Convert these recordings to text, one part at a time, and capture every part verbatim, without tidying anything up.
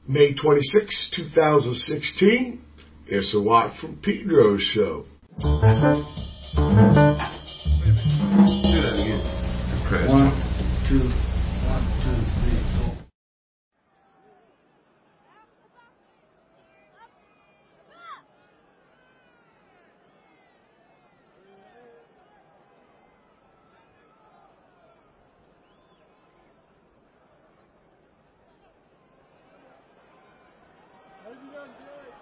May twenty-sixth, two thousand sixteen. It's a Watt from Pedro show. Do that again. Press. One, two, one, two, three, four. How'd you guys do it?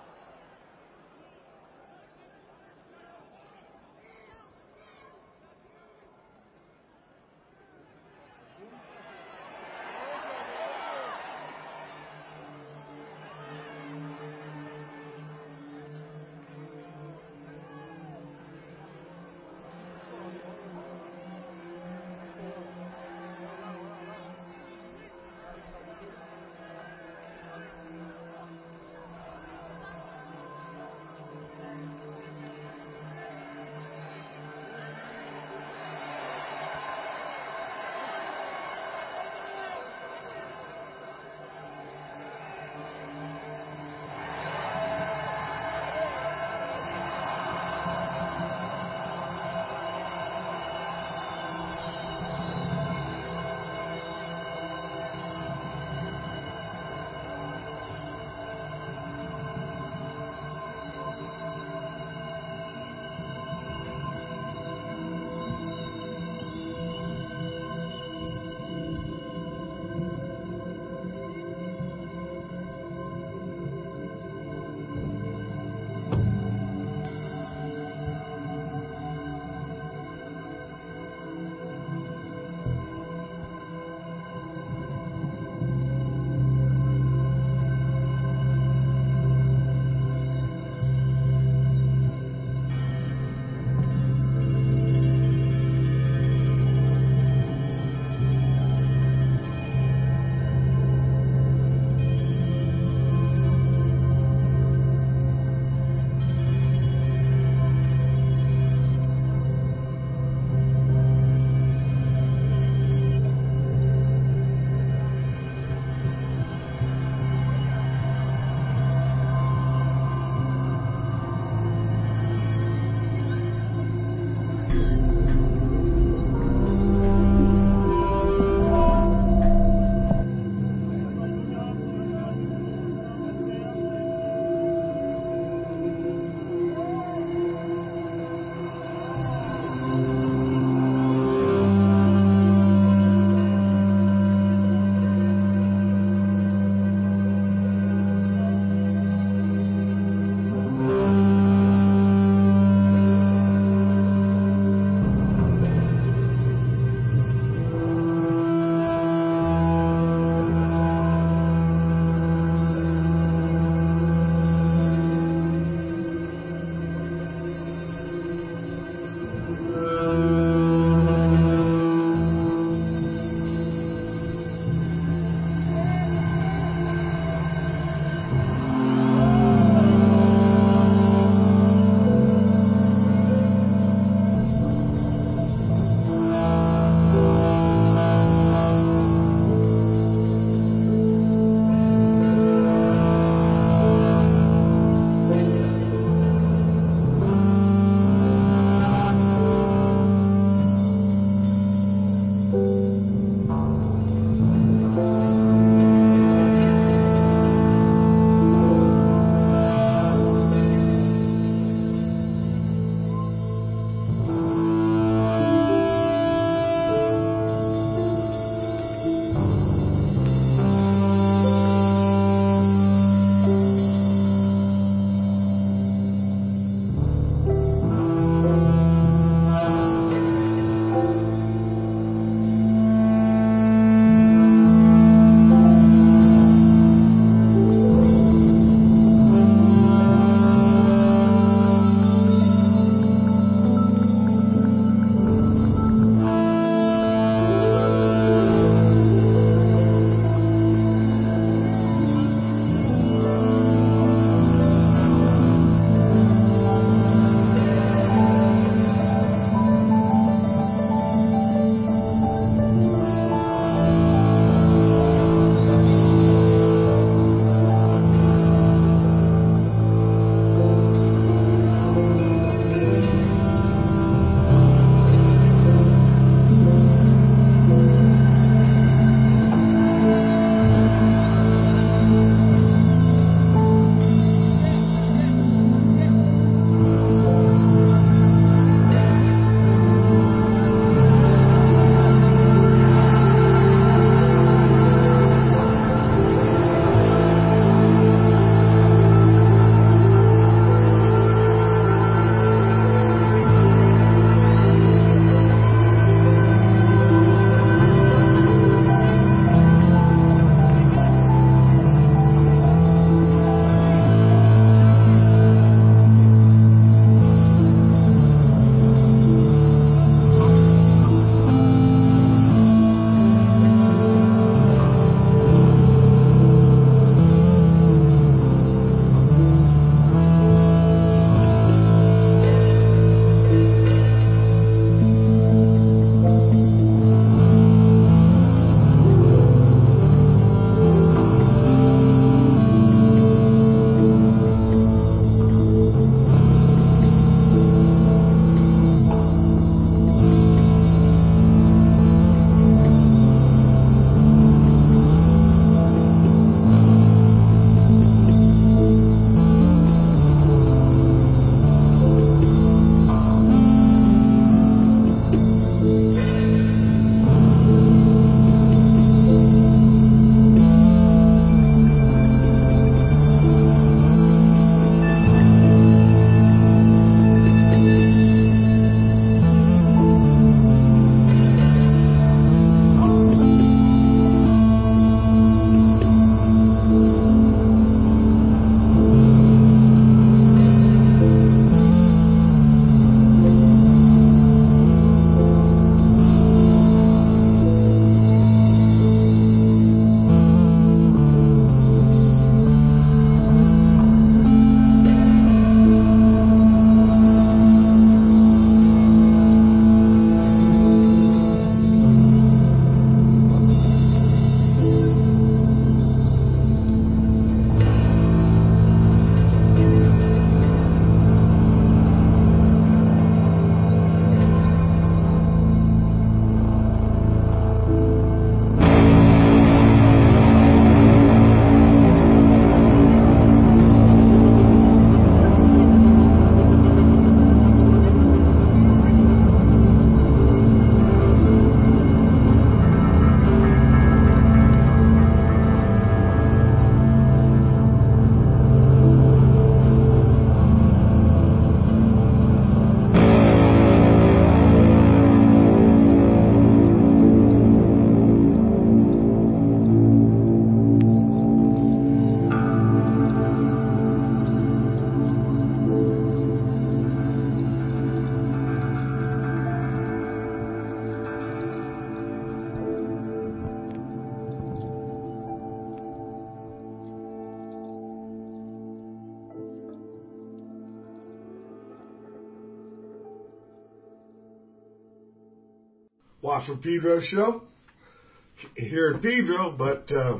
Watt from Pedro show here at Pedro, but uh,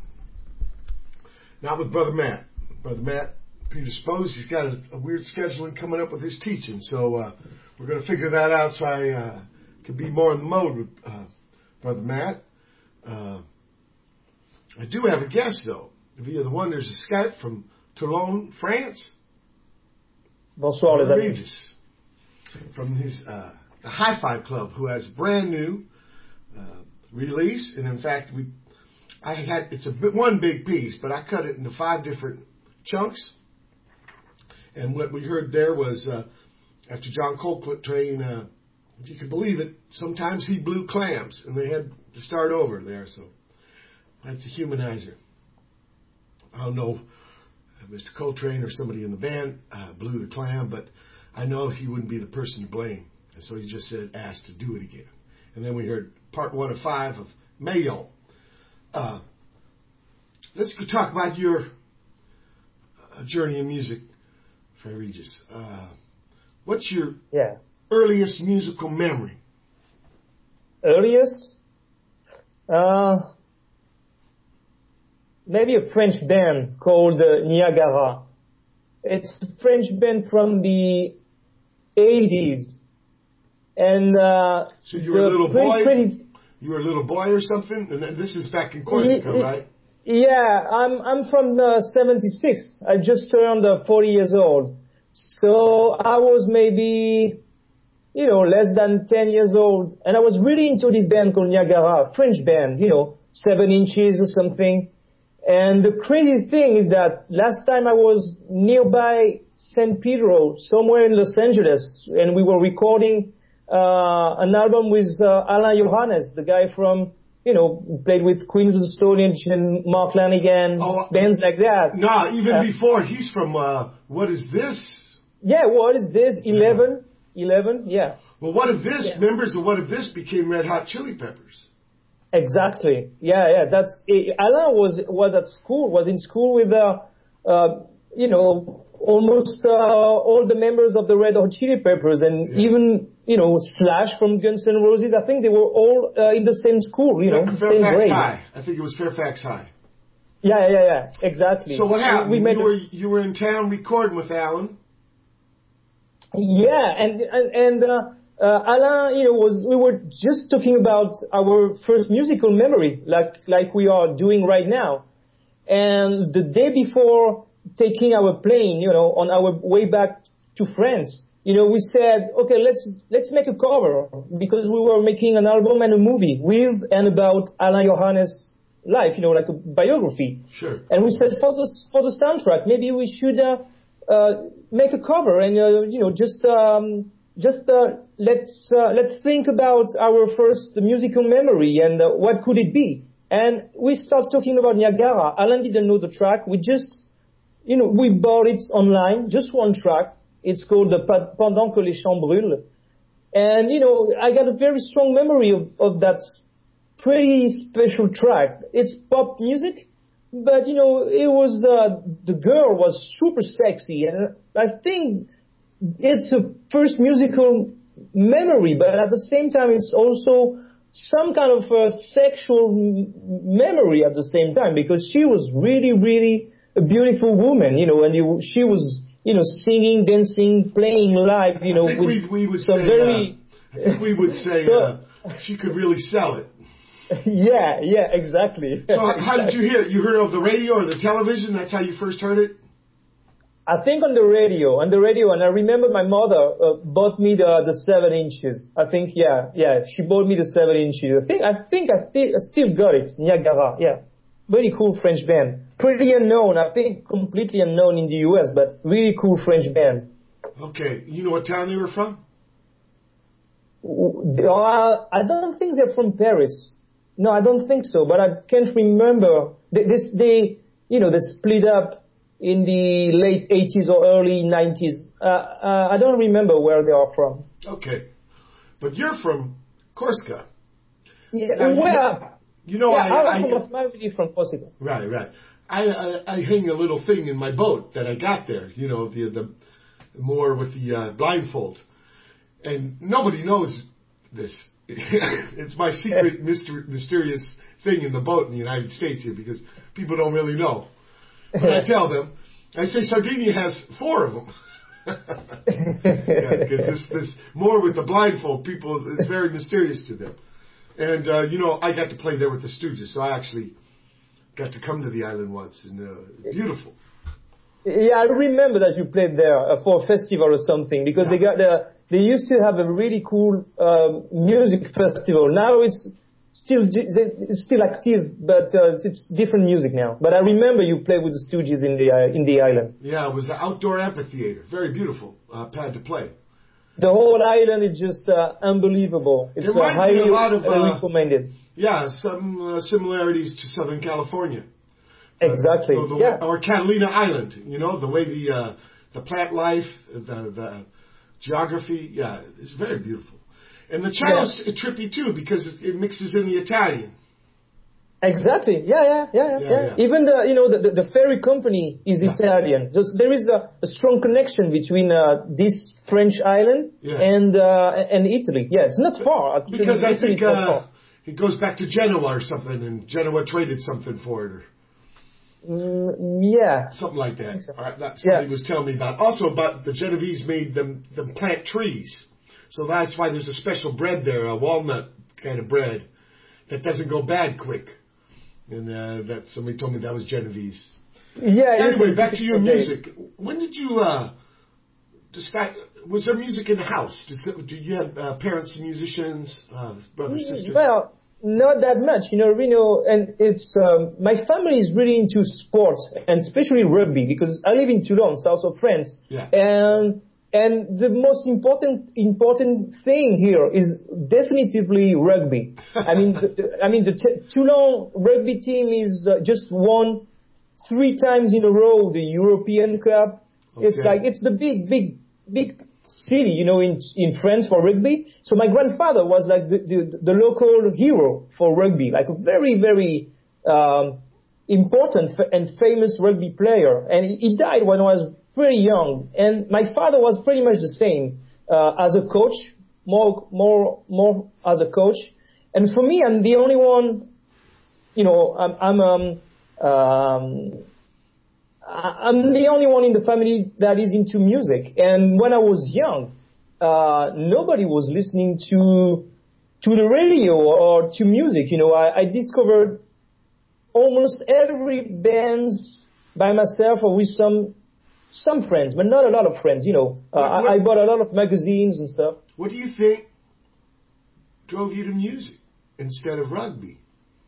not with Brother Matt. Brother Matt predisposed. He's got a, a weird scheduling coming up with his teaching, so uh, we're going to figure that out so I uh, can be more in the mode with uh, Brother Matt. Uh, I do have a guest, though. Via the Wonders of Skype from Toulon, France. Bonsoir, les amis. Regis, from his uh, the Hi-Fi Club, who has a brand new uh, release, and in fact, we I had it's a bit, one big piece, but I cut it into five different chunks. And what we heard there was uh, after John Coltrane, uh, if you can believe it, sometimes he blew clams, and they had to start over there. So that's a humanizer. I don't know if Mister Coltrane or somebody in the band uh, blew the clam, but I know he wouldn't be the person to blame. And so he just said, asked to do it again. And then we heard part one of five of Mayo. Uh, let's go talk about your uh, journey in music, Fray Regis. Uh, what's your yeah. earliest musical memory? Earliest? Uh, maybe a French band called uh, Niagara. It's a French band from the eighties. And uh, so you were a little boy? Pretty, you were a little boy or something? And this is back in Corsica, y- right? Yeah, I'm I'm from uh, seventy-six. I just turned uh, forty years old. So I was maybe, you know, less than ten years old. And I was really into this band called Niagara, French band, you know, seven inches or something. And the crazy thing is that last time I was nearby San Pedro, somewhere in Los Angeles, and we were recording uh, an album with uh, Alain Johannes, the guy from, you know, played with Queens of the Stone Age and Mark Lanigan, oh, bands like that. No, even uh, before, he's from, uh, What Is This? Yeah, What Is This? eleven, yeah. eleven, yeah. Well, What If This, yeah. members of What If This became Red Hot Chili Peppers. Exactly. Yeah, yeah. That's it. Alain was was at school, was in school with uh, uh you know, almost uh, all the members of the Red Hot Chili Peppers, and yeah. even you know Slash from Guns N' Roses. I think they were all uh, in the same school, you know, Fairfax same grade. High. I think it was Fairfax High. Yeah, yeah, yeah. Exactly. So what happened? We, we you were you were in town recording with Alan. Yeah, and and and. Uh, Uh, Alain, you know, was we were just talking about our first musical memory, like like we are doing right now. And the day before taking our plane, you know, on our way back to France, you know, we said, okay, let's let's make a cover, because we were making an album and a movie with and about Alain Johannes' life, you know, like a biography. Sure. And we said for the for the soundtrack, maybe we should uh, uh, make a cover and uh, you know just. Um, Just uh, let's uh, let's think about our first musical memory and uh, what could it be. And we start talking about Niagara. Alain didn't know the track. We just, you know, we bought it online, just one track. It's called the Pendant que les champs brûlent. And you know, I got a very strong memory of, of that pretty special track. It's pop music, but you know, it was uh, the girl was super sexy, and I think. It's a first musical memory, but at the same time, it's also some kind of a sexual memory at the same time, because she was really, really a beautiful woman, you know, and you, she was, you know, singing, dancing, playing live, you know. I think with we, we would some say, very, uh, I think we would say so, uh, she could really sell it. Yeah, yeah, exactly. So how, how did you hear it? You heard it over the radio or the television? That's how you first heard it? I think on the radio, on the radio, and I remember my mother uh, bought me the the seven inches. I think, yeah, yeah, she bought me the seven inches. I think, I think I, th- I still got it, Niagara, yeah. Very cool French band. Pretty unknown, I think completely unknown in the U S, but really cool French band. Okay, you know what town they were from? Uh, I don't think they're from Paris. No, I don't think so, but I can't remember. They, they, they you know, they split up in the late eighties or early nineties. Uh, uh, I don't remember where they are from. Okay. But you're from Corsica. Yeah, now, where? You know, yeah, I, I'm I, from, originally from Corsica. Right, right. I, I, I hang a little thing in my boat that I got there, you know, the, the more with the uh, blindfold. And nobody knows this. It's my secret, myster- mysterious thing in the boat in the United States here because people don't really know. But I tell them, I say Sardinia has four of them. Yeah, because this, this more with the blindfold people, it's very mysterious to them. And uh, you know, I got to play there with the Stooges, so I actually got to come to the island once, and uh, beautiful. Yeah, I remember that you played there uh, for a festival or something because yeah. they got uh, they used to have a really cool uh, music festival. Now it's still it's still active, but uh, it's different music now. But I remember you played with the Stooges in the uh, in the island. Yeah, it was an outdoor amphitheater, very beautiful uh, pad to play. The whole island is just uh, unbelievable. It's it uh, highly a lot of, uh, recommended. Yeah, some uh, similarities to Southern California. Exactly. Uh, the, the, yeah. Or Catalina Island. You know, the way the uh, the plant life, the the geography. Yeah, it's very beautiful. And the cello's yeah. trippy too because it, it mixes in the Italian. Exactly. Yeah, yeah, yeah, yeah. yeah, yeah. yeah. Even the you know the, the, the ferry company is yeah. Italian. Just, there is a, a strong connection between uh, this French island yeah. and uh, and Italy. Yeah, it's not far. Because I Italy think uh, it goes back to Genoa or something, and Genoa traded something for it. Or mm, yeah. Something like that. So. All right, that somebody yeah. was telling me about. Also, about the Genovese made them them plant trees, so that's why there's a special bread there, a walnut kind of bread that doesn't go bad quick. And uh, that somebody told me that was Genovese. Yeah. Anyway, back to your music. When did you uh, decide? Was there music in the house? Did, did you have uh, parents musicians, uh, brothers, sisters? Well, not that much, you know, Reno, and it's um, my family is really into sports and especially rugby because I live in Toulon, south of France, yeah. and and the most important important thing here is definitively rugby. I mean, the, the, I mean the t- Toulon rugby team is uh, just won three times in a row the European Cup. Okay. It's like it's the big, big, big city, you know, in in France for rugby. So my grandfather was like the the, the local hero for rugby, like a very, very um, important f- and famous rugby player. And he, he died when I was pretty young. And my father was pretty much the same uh, as a coach, more, more, more as a coach. And for me, I'm the only one, you know, I'm, I'm um, um, I'm the only one in the family that is into music. And when I was young, uh, nobody was listening to to the radio or to music. You know, I, I discovered almost every band by myself or with some some friends, but not a lot of friends. You know, uh, what, what, I, I bought a lot of magazines and stuff. What do you think drove you to music instead of rugby?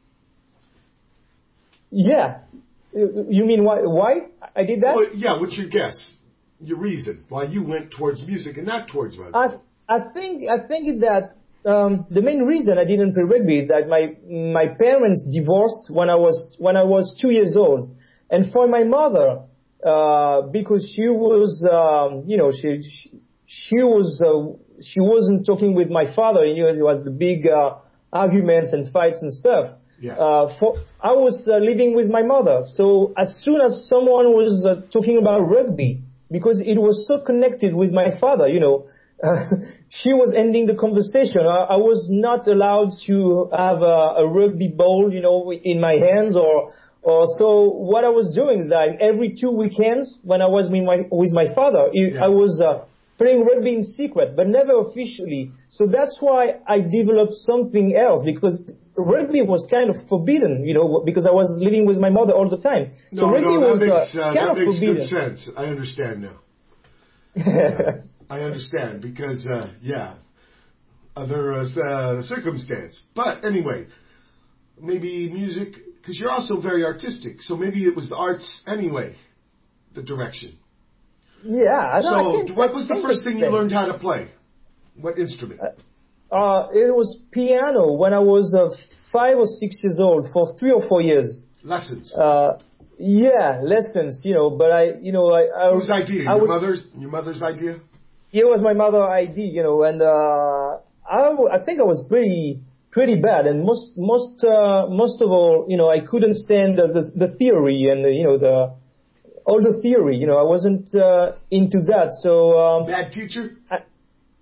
Yeah. You mean why, why I did that? Well, yeah, what's your guess? Your reason why you went towards music and not towards rugby? I I think I think that um, the main reason I didn't play rugby is that my my parents divorced when I was when I was two years old, and for my mother, uh, because she was um, you know she she, she was uh, she wasn't talking with my father. You know, it was the big uh, arguments and fights and stuff. Yeah. Uh, for, I was uh, living with my mother, so as soon as someone was uh, talking about rugby, because it was so connected with my father, you know, uh, she was ending the conversation. I, I was not allowed to have a, a rugby ball, you know, in my hands, or, or so. What I was doing is that every two weekends, when I was with my with my father, yeah. I was uh, playing rugby in secret, but never officially. So that's why I developed something else, because rugby was kind of forbidden, you know, because I was living with my mother all the time. So no, rugby no, that was makes, uh, uh, kind that of makes forbidden. good sense. I understand now. uh, I understand because, uh, yeah, other uh, uh, circumstance. But anyway, maybe music, because you're also very artistic. So maybe it was the arts anyway, the direction. Yeah. I so I what was the first thing you learned how to play? What instrument? Uh, Uh, it was piano when I was uh, five or six years old for three or four years. Lessons. Uh, yeah, lessons. You know, but I, you know, I. I Whose idea? I your was, mother's. Your mother's idea. It was my mother's idea. You know, and uh, I, I think I was pretty, pretty bad. And most, most, uh, most of all, you know, I couldn't stand the the, the theory and the, you know the all the theory. You know, I wasn't uh, into that. So. Um, Bad teacher. I,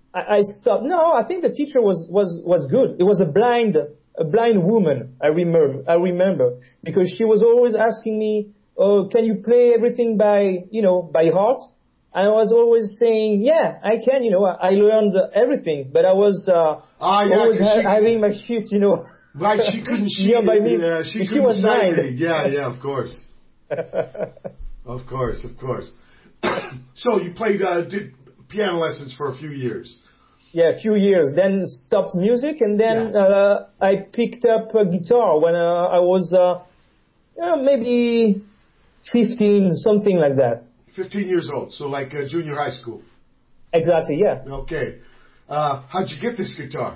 I, I stopped. No, I think the teacher was, was, was good. It was a blind, a blind woman. I remember, I remember because she was always asking me, oh, can you play everything by, you know, by heart? And I was always saying, yeah, I can, you know, I, I learned everything, but I was, uh, ah, yeah, always ha- she, having my sheets, you know. Right, she couldn't, she, nearby me. Uh, she, she was blind. read. Yeah, yeah, of course. Of course, of course. So you played, uh, did piano lessons for a few years. Yeah, a few years. Then stopped music, and then yeah. uh, I picked up a guitar when uh, I was uh, uh, maybe fifteen, something like that. Fifteen years old, so like uh, junior high school. Exactly. Yeah. Okay. Uh, how'd you get this guitar?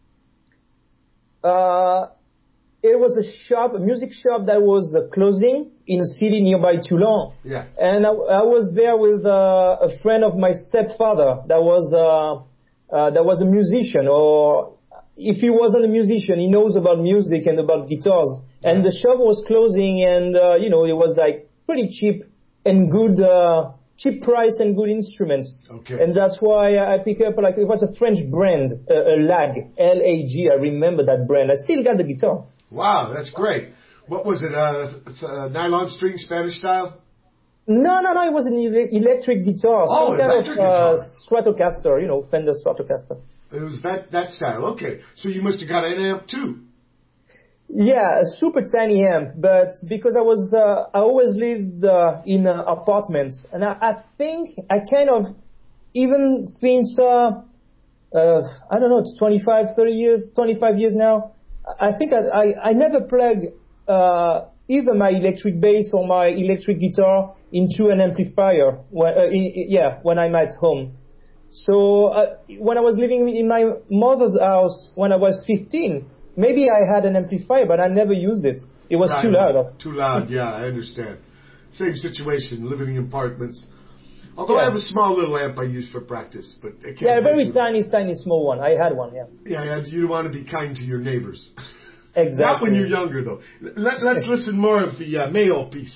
Uh, it was a shop, a music shop that was uh, closing in a city nearby Toulon. Yeah. And I, I was there with uh, a friend of my stepfather that was uh, uh, that was a musician, or if he wasn't a musician, he knows about music and about guitars. Yeah. And the shop was closing, and uh, you know, it was like pretty cheap and good, uh, cheap price and good instruments. Okay. And that's why I pick up, like, it was a French brand, uh, a Lag, L A G. I remember that brand. I still got the guitar. Wow, that's great. What was it, uh, uh nylon string, Spanish style? No, no, no, it was an ele- electric guitar. Oh, some kind electric of, uh, guitar. Stratocaster, you know, Fender Stratocaster. It was that, that style. Okay. So you must have got an amp too. Yeah, a super tiny amp, but because I was, uh, I always lived uh, in uh, apartments, and I, I think I kind of, even since, uh, uh, I don't know, twenty-five, thirty years, twenty-five years now, I think I, I, I never plugged uh, either my electric bass or my electric guitar into an amplifier, when, uh, in, yeah, when I'm at home. So uh, when I was living in my mother's house when I was fifteen, maybe I had an amplifier, but I never used it. It was Right. too loud. Too loud, yeah, I understand. Same situation, living in apartments. Although Yeah. I have a small little amp I use for practice, but it can't Yeah, a very do- tiny, tiny, small one. I had one, yeah. Yeah, yeah, you want to be kind to your neighbors. Exactly. Not when you're younger, though. Let, let's listen more of the uh, Mayo piece.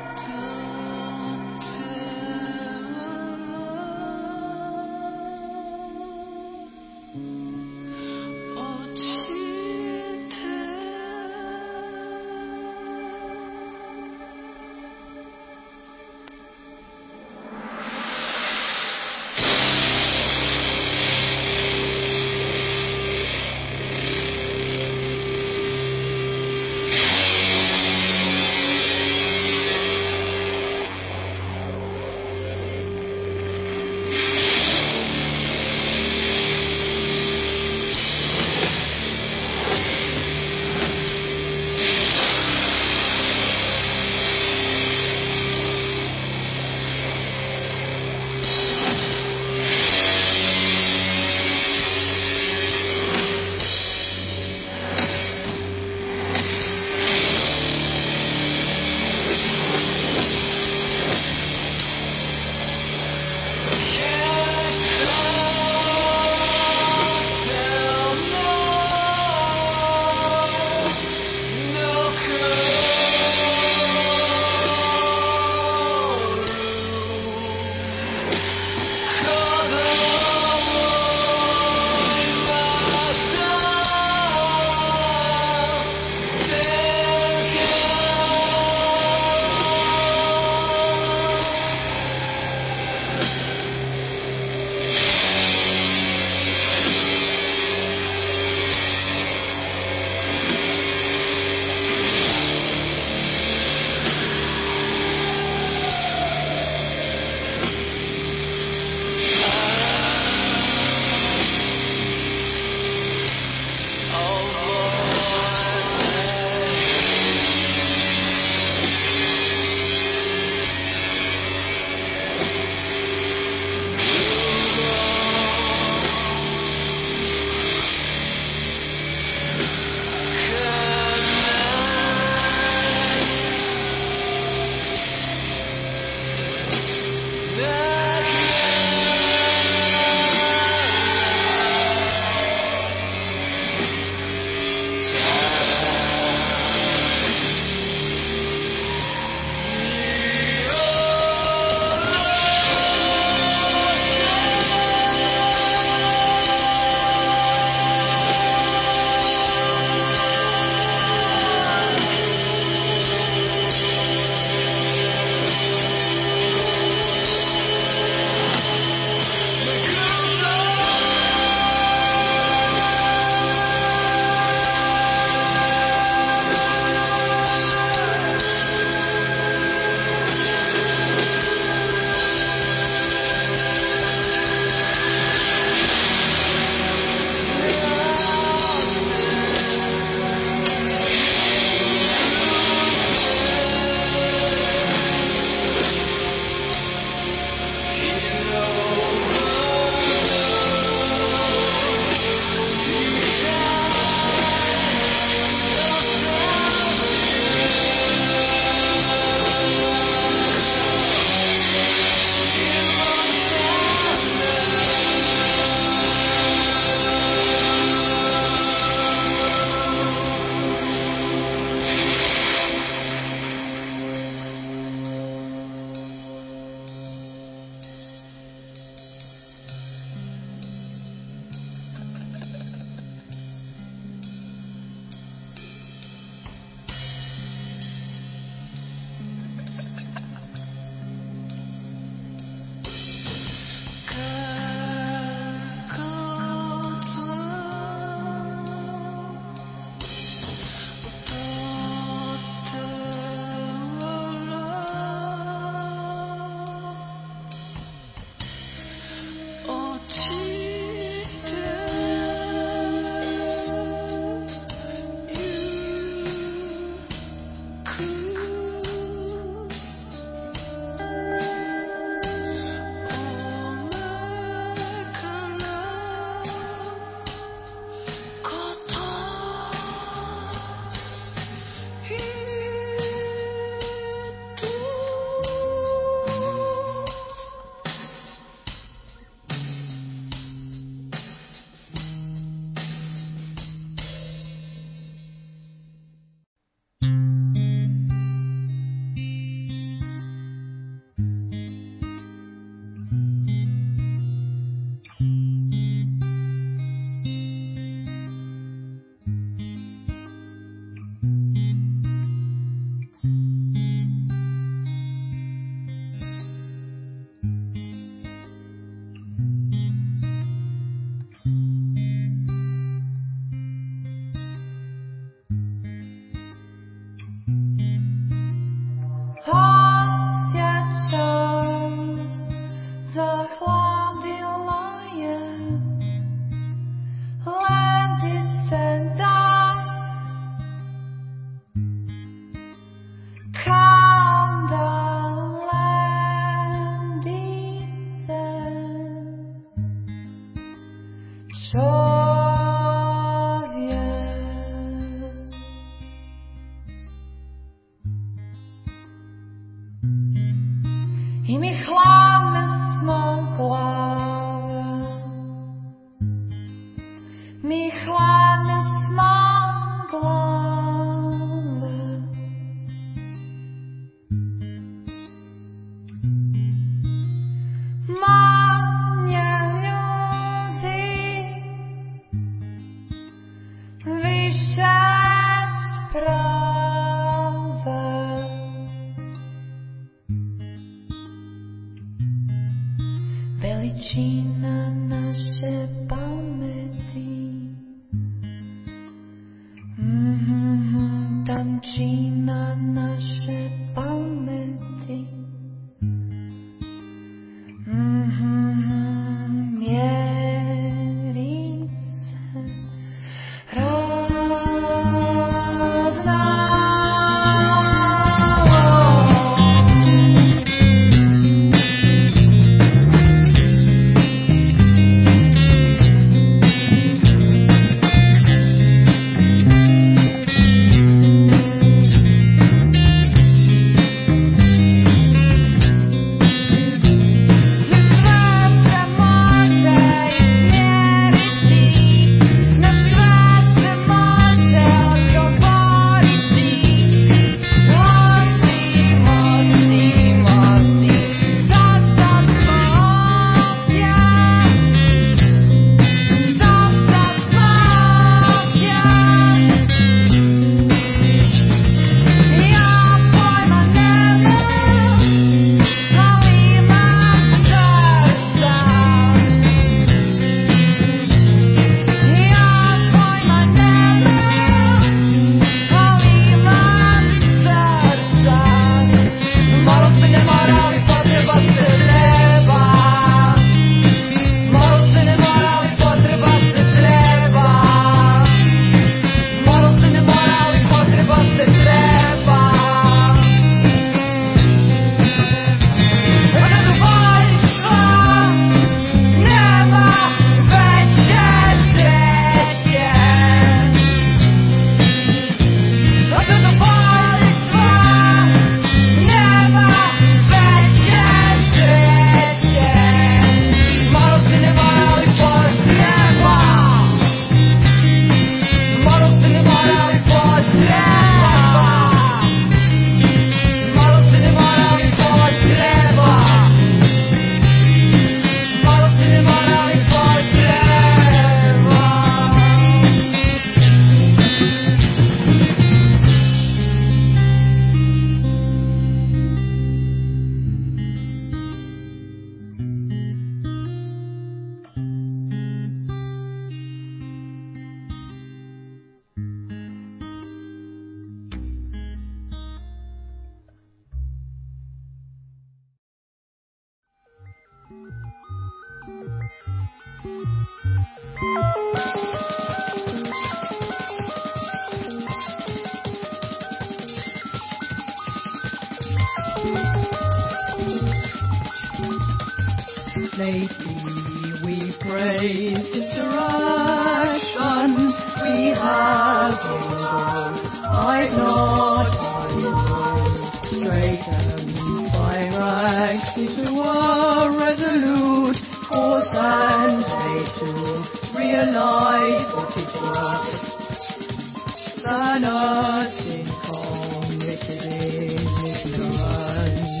Lately we praised distraction. We have mingled, I've not mingled. Straightened by ranks into a resolute course and made to realize what it was. Than us in committed ignorance.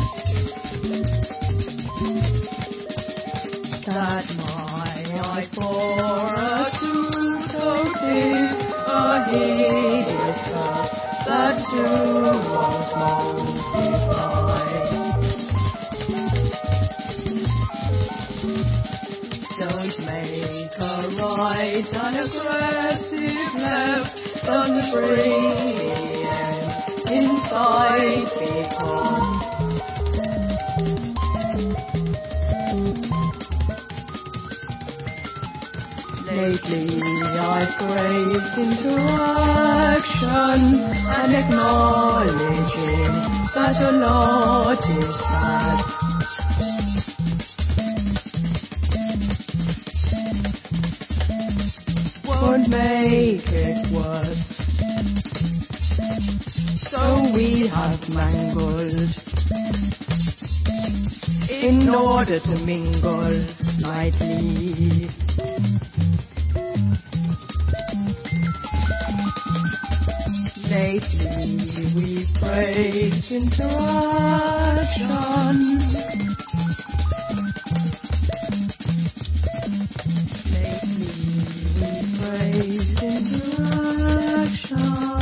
That my eye for a suit of is a hideous curse that to one's multiplies. Don't make a right and aggressive left, and bring the end inside because lately I've grazed into action and acknowledging that a lot is bad. Won't make it worse. So we have mangled in order to mingle lightly. Lately we praised interaction. Lately we praised interaction.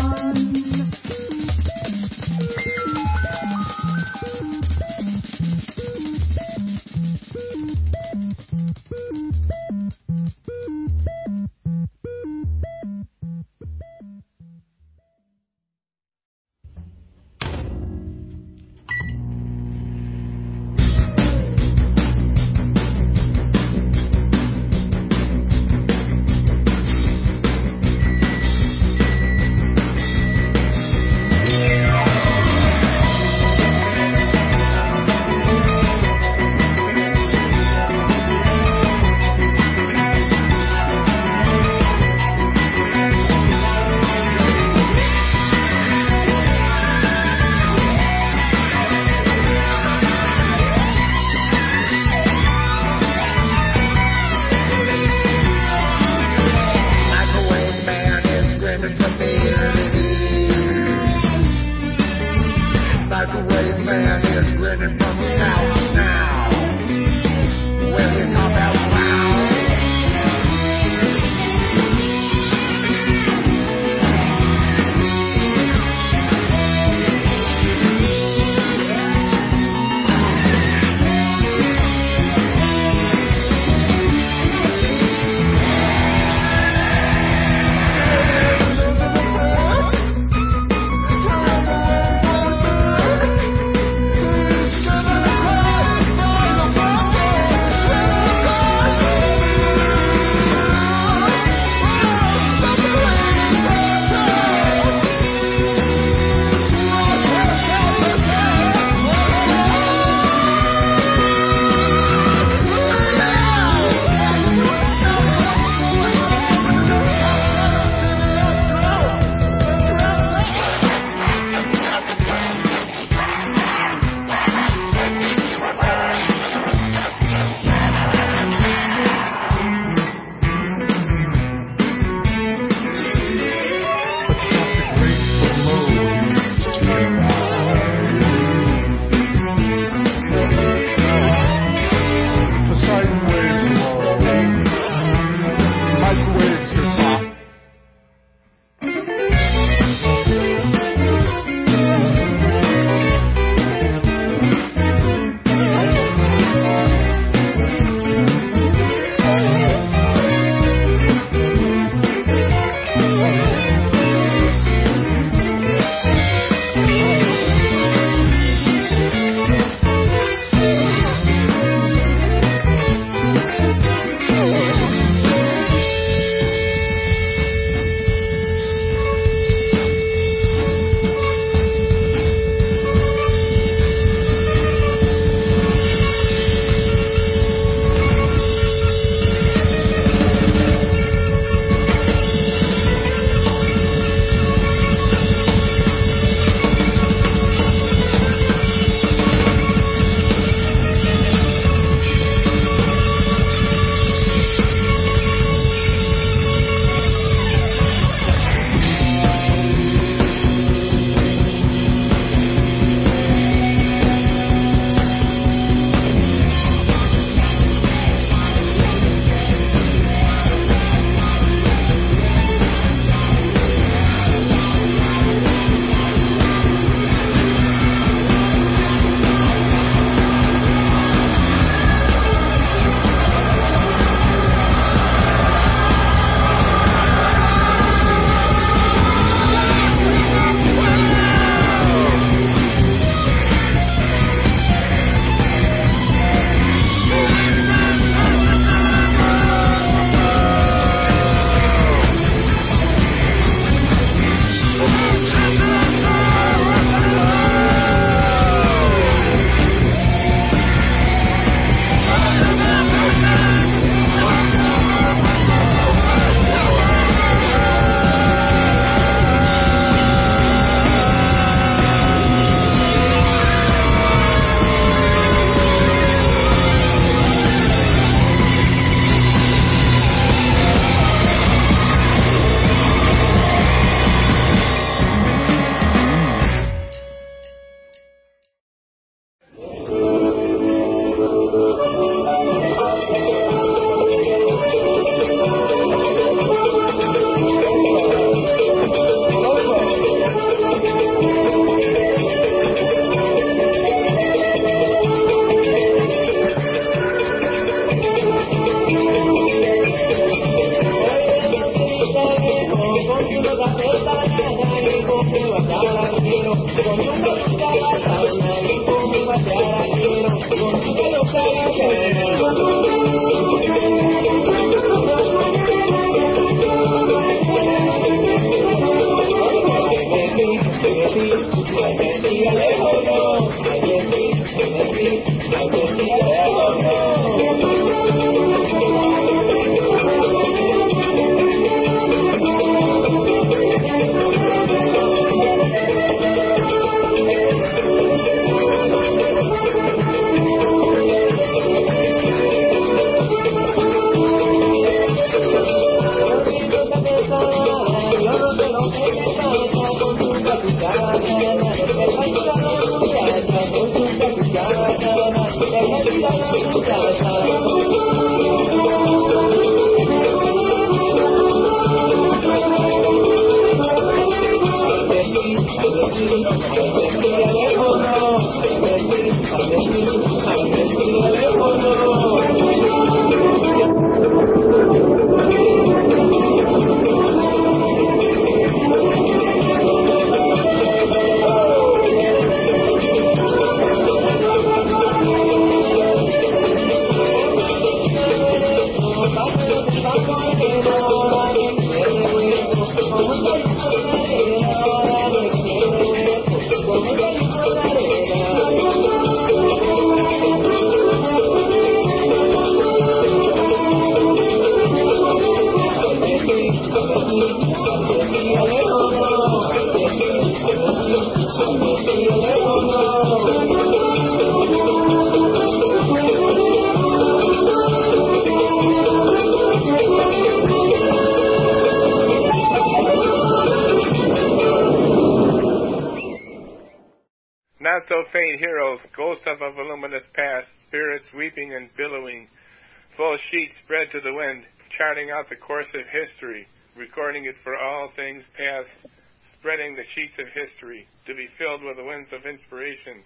Not-so-faint heroes, ghosts of a voluminous past, spirits weeping and billowing, full sheets spread to the wind, charting out the course of history, recording it for all things past, spreading the sheets of history, to be filled with the winds of inspiration.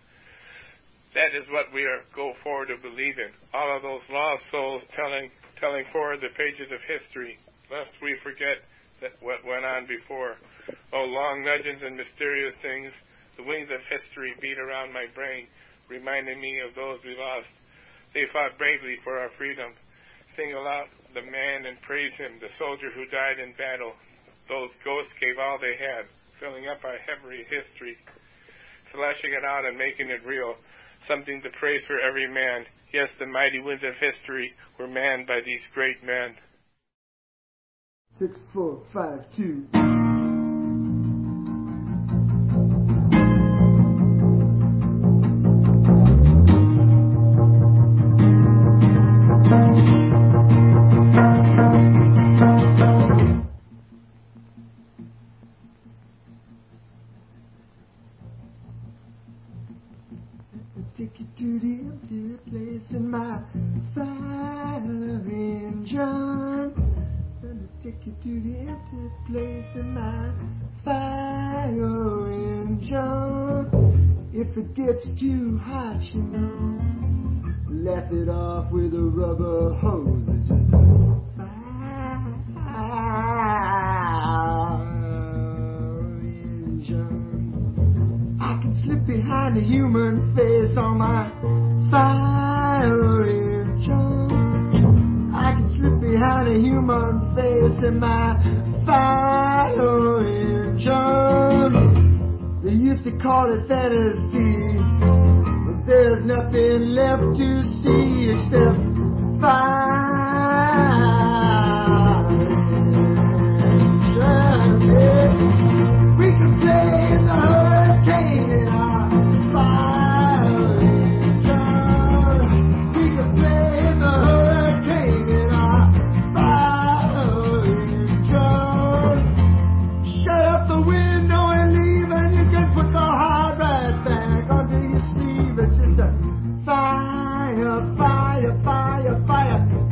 That is what we are go forward to believe in. All of those lost souls telling telling forward the pages of history, lest we forget that what went on before. Oh, long legends and mysterious things, the wings of history beat around my brain, reminding me of those we lost. They fought bravely for our freedom. Single out the man and praise him, the soldier who died in battle. Those ghosts gave all they had, filling up our heavy history, fleshing it out and making it real, something to praise for every man. Yes, the mighty winds of history were manned by these great men. Six, four, five, two. Take you to the empty place in my fire engine. Gonna take you to the empty place in my fire engine. If it gets too hot, you know, laugh it off with a rubber hose. Just fire engine. I can slip behind a human face on my fire engine. I can slip behind a human face in my fire engine. They used to call it fantasy, but there's nothing left to see except fire engine. Yeah. We can play in the hurricane in our fire engine. We can play in the hurricane in our fire engine. Shut up the window and leave, and you can put the hard right back under your sleeve. It's just a fire, fire, fire, fire.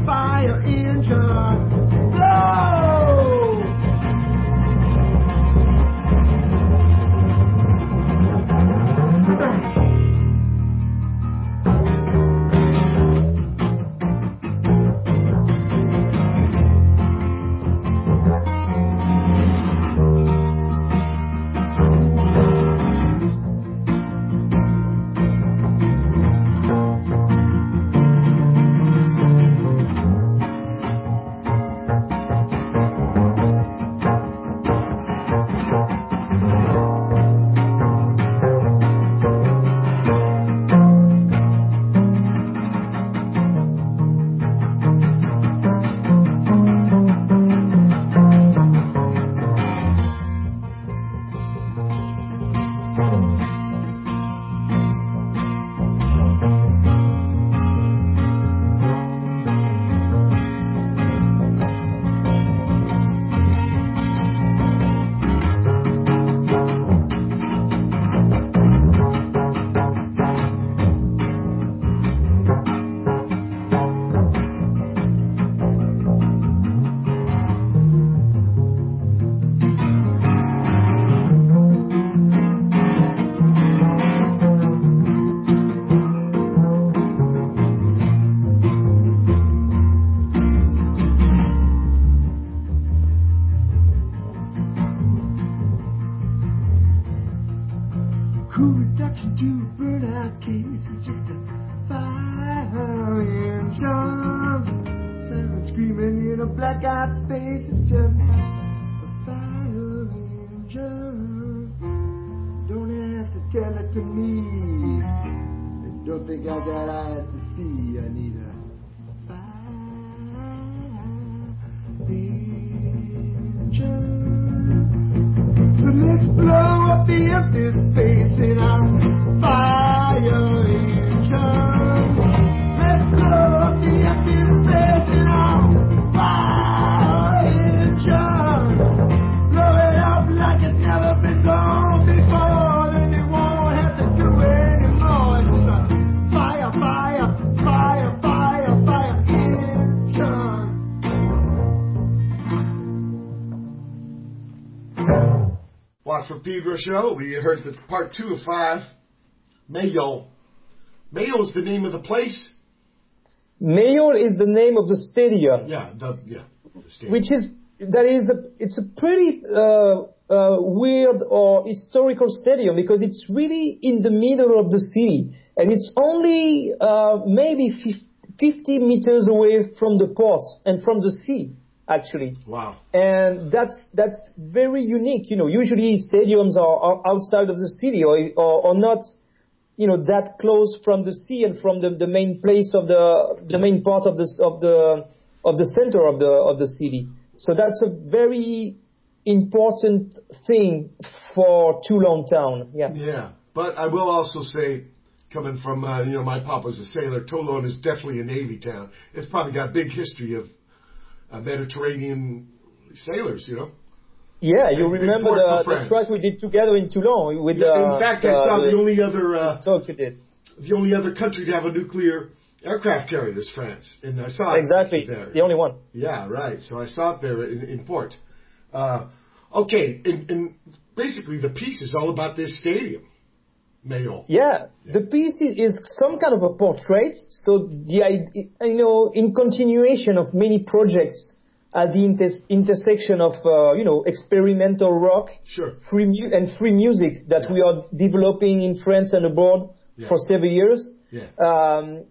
nothing to burn out keys. It's just a fire engine. Someone screaming in a blackout space. It's just a fire engine. Don't have to tell it to me. Don't think I got eyes to see. I need a fire engine. So let's blow up the empty space in our fire engine. Let's blow up the empty space in our fire engine. Blow it up like it's never been blown before. Then it won't have to do anymore. It's just a fire, fire, fire, fire, fire engine. Watford Pedro Show. We heard that's part two of five. Mayo. Mayo is the name of the place. Mayo is the name of the stadium. Yeah, the yeah. The stadium. Which is that is a, it's a pretty uh, uh, weird or historical stadium because it's really in the middle of the city and it's only uh, maybe fifty meters away from the port and from the sea. Actually, wow, and that's that's very unique. You know, usually stadiums are, are outside of the city or, or or not, you know, that close from the sea and from the, the main place of the the main part of the of the of the center of the of the city. So that's a very important thing for Toulon town. Yeah. Yeah, but I will also say, coming from uh, you know, my papa's a sailor. Toulon is definitely a Navy town. It's probably got a big history of Uh, Mediterranean sailors, you know. Yeah, you Big remember the, the track we did together in Toulon with. Yeah, uh, in fact, I uh, saw the, the only other uh, talk you did. The only other country to have a nuclear aircraft carrier is France, and I saw exactly it there. The only one. Yeah, right. So I saw it there in, in port. Uh, okay, and, and basically the piece is all about this stadium. Mayo. Yeah, yeah, the piece is some kind of a portrait. So the you know, in continuation of many projects at the inter- intersection of uh, you know, experimental rock, sure, free mu- and free music that yeah. we are developing in France and abroad yeah. for several years. Yeah. Um,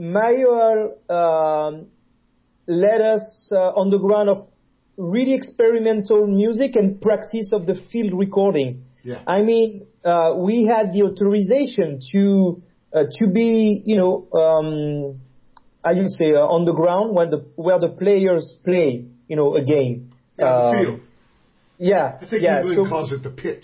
Mayo um, led us uh, on the ground of really experimental music and practice of the field recording. Yeah. I mean, uh, we had the authorization to uh, to be, you know, um, I would say uh, on the ground where the where the players play, you know, a game. Yeah, the um, field. Yeah, I think yeah. England so, calls it the pitch.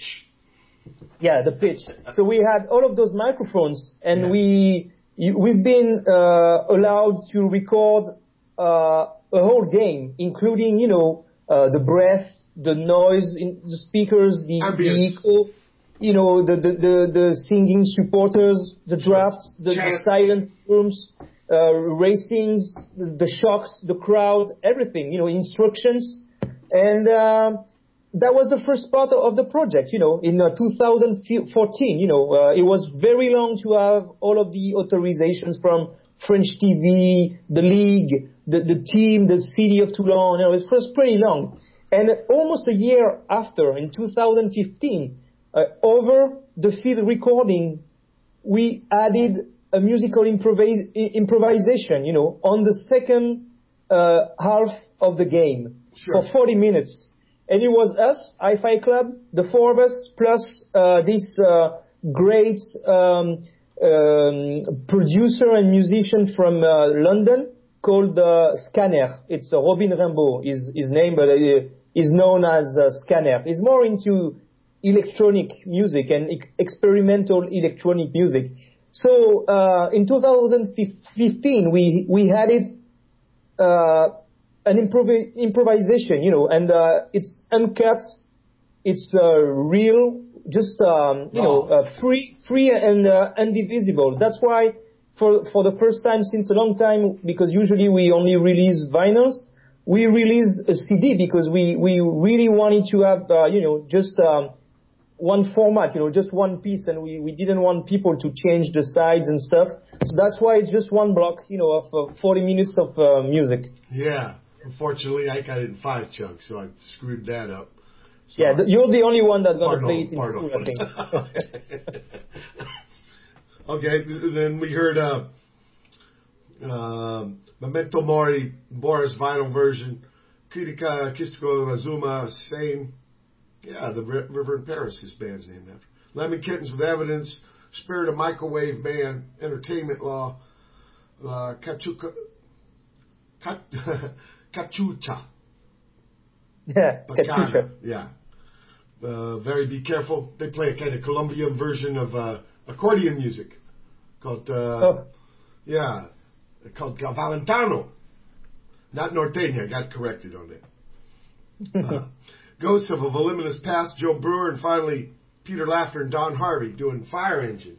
Yeah, the pitch. So we had all of those microphones, and yeah. we you, we've been uh, allowed to record uh, a whole game, including, you know, uh, the breath, the noise in the speakers, the, the echo, you know, the, the, the, the singing supporters, the drafts, the, the silent rooms, uh, racings, the, the shocks, the crowd, everything, you know, instructions. And uh, that was the first part of the project, you know, in uh, two thousand fourteen, you know, uh, it was very long to have all of the authorizations from French T V, the league, the, the team, the city of Toulon. You know, it was pretty long. And almost a year after, in two thousand fifteen, uh, over the field recording, we added a musical improvis- improvisation, you know, on the second uh, half of the game sure. for forty minutes. And it was us, Hi-Fi Club, the four of us, plus uh, this uh, great um, um, producer and musician from uh, London called uh, Scanner. It's uh, Robin Rimbaud, his, his name, but uh, is known as uh, Scanner. He's more into electronic music and e- experimental electronic music. So uh, in two thousand fifteen, we we had it uh, an improv- improvisation, you know, and uh, it's uncut, it's uh, real, just um, you know, uh, free, free and uh, indivisible. That's why, for for the first time since a long time, because usually we only release vinyls, we release a C D because we we really wanted to have, uh, you know, just um, one format, you know, just one piece, and we, we didn't want people to change the sides and stuff. So that's why it's just one block, you know, of uh, forty minutes of uh, music. Yeah. Unfortunately, I got it in five chunks, so I screwed that up. Yeah, th- you're the only one that's gonna Pardon, play it in pardon. full, I think. Okay, then we heard uh, uh, Memento Mori, Boris vinyl version, Kritika Kistiko Azuma, same. Yeah, the R- River in Paris, his band's named after. Lemon Kittens with Evidence, Spirit of Microwave Band, Entertainment Law, uh, Kachuka, Kat, Kachucha. Yeah, Bacana. Kachucha. Yeah. Uh, very Be Careful. They play a kind of Colombian version of uh, accordion music called, uh, Oh. yeah, called Valentano. Not Norteña, I got corrected on that. Uh, Ghosts of a Voluminous Past, Joe Brewer, and finally Peter Laughter and Don Harvey doing Fire Engine.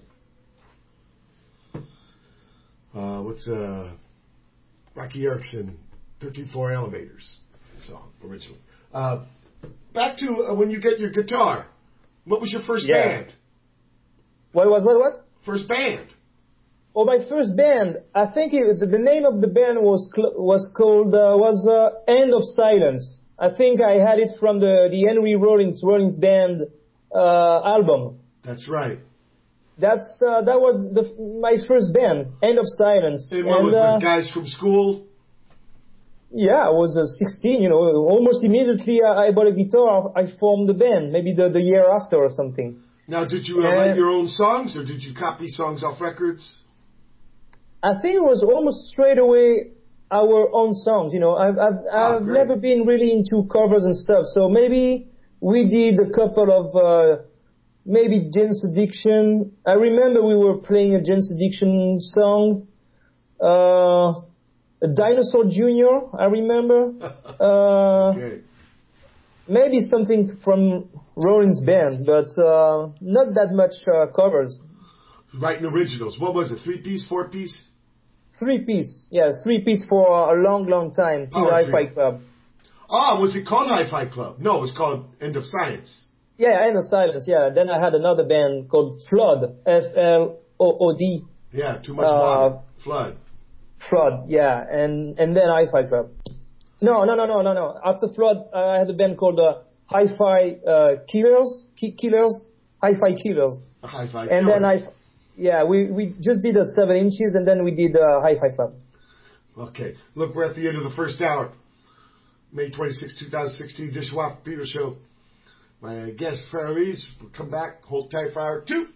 Uh, uh, what's uh, Rocky Erickson, thirteen four Elevators song originally. Uh, back to uh, when you get your guitar. What was your first Yeah. band? What was what what? First band. Oh, my first band. I think it, the name of the band was cl- was called uh, was uh, End of Silence. I think I had it from the the Henry Rollins Rollins Band uh, album. That's right. That's uh, that was the, my first band, End of Silence. And what was uh, with guys from school? Yeah, I was uh, sixteen. You know, almost immediately I, I bought a guitar. I formed the band. Maybe the, the year after or something. Now, did you uh, Uh, write your own songs, or did you copy songs off records? I think it was almost straight away our own songs. You know, I've I've, Oh, I've great. never been really into covers and stuff. So maybe we did a couple of uh, maybe Jane's Addiction. I remember we were playing a Jane's Addiction song. Uh, a Dinosaur Junior, I remember. Uh, Okay. maybe something from Rollins Band, but uh, not that much uh, covers. Writing originals. What was it? Three piece, four piece? Three piece, yeah, three piece for a long, long time. To Power the trio. Hi-Fi Club. Ah, was it called Hi-Fi Club? No, it was called End of Science. Yeah, End of Silence. Yeah. Then I had another band called Flood, F L O O D. Yeah, too much Uh, water. Flood. Flood, yeah, and and then Hi-Fi Club. No, no, no, no, no, no. After Flood, uh, I had a band called uh, Hi-Fi uh, Killers, Ki- Killers, Hi-Fi Killers, The Hi-Fi and then Killers. I, yeah, we we just did a seven inches, and then we did uh, Hi-Fi Club. Okay. Look, we're at the end of the first hour. May twenty-sixth, twenty sixteen, Dishwalk Peter Show. My guest, Faroese, will come back. Hold tight for hour two.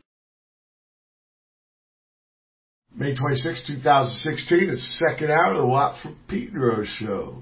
May twenty-sixth, twenty sixteen, is the second hour of the Watt from Pedro Show.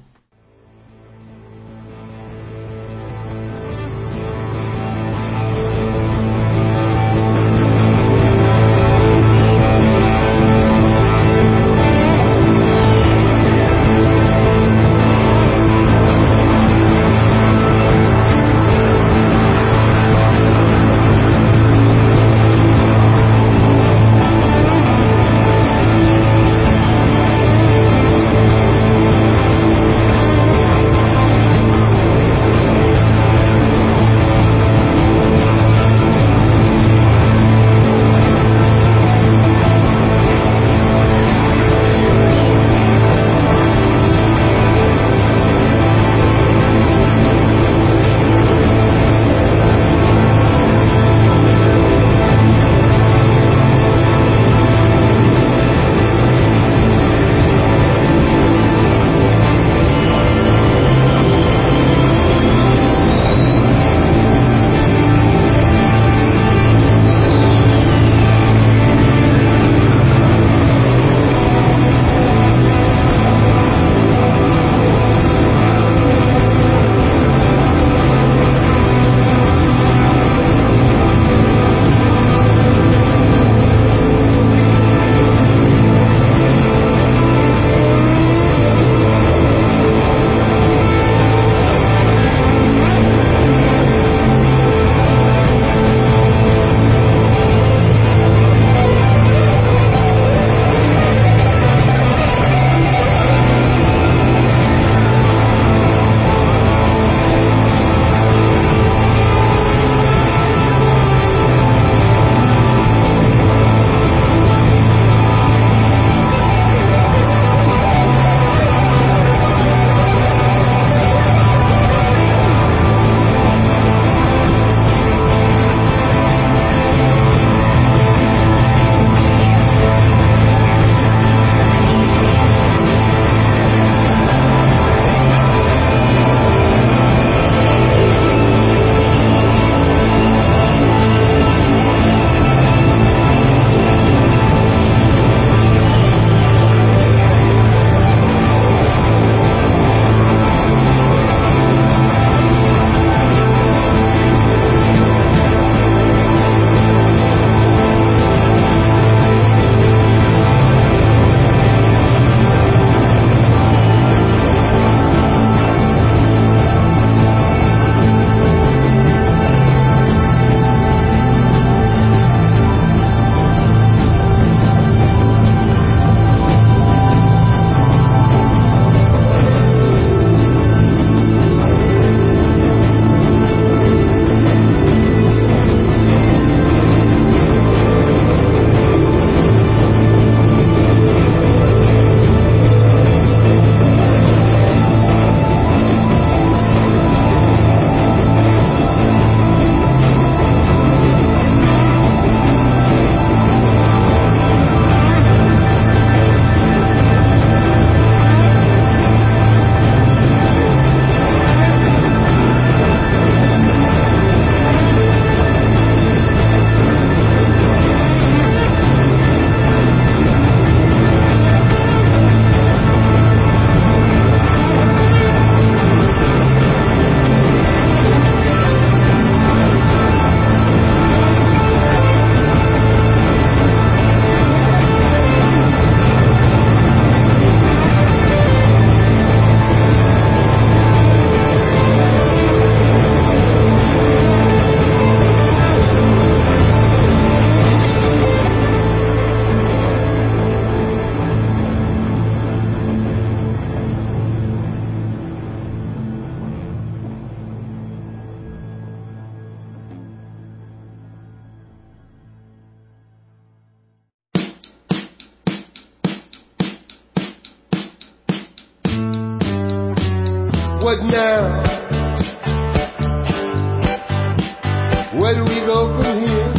Where do we go from here?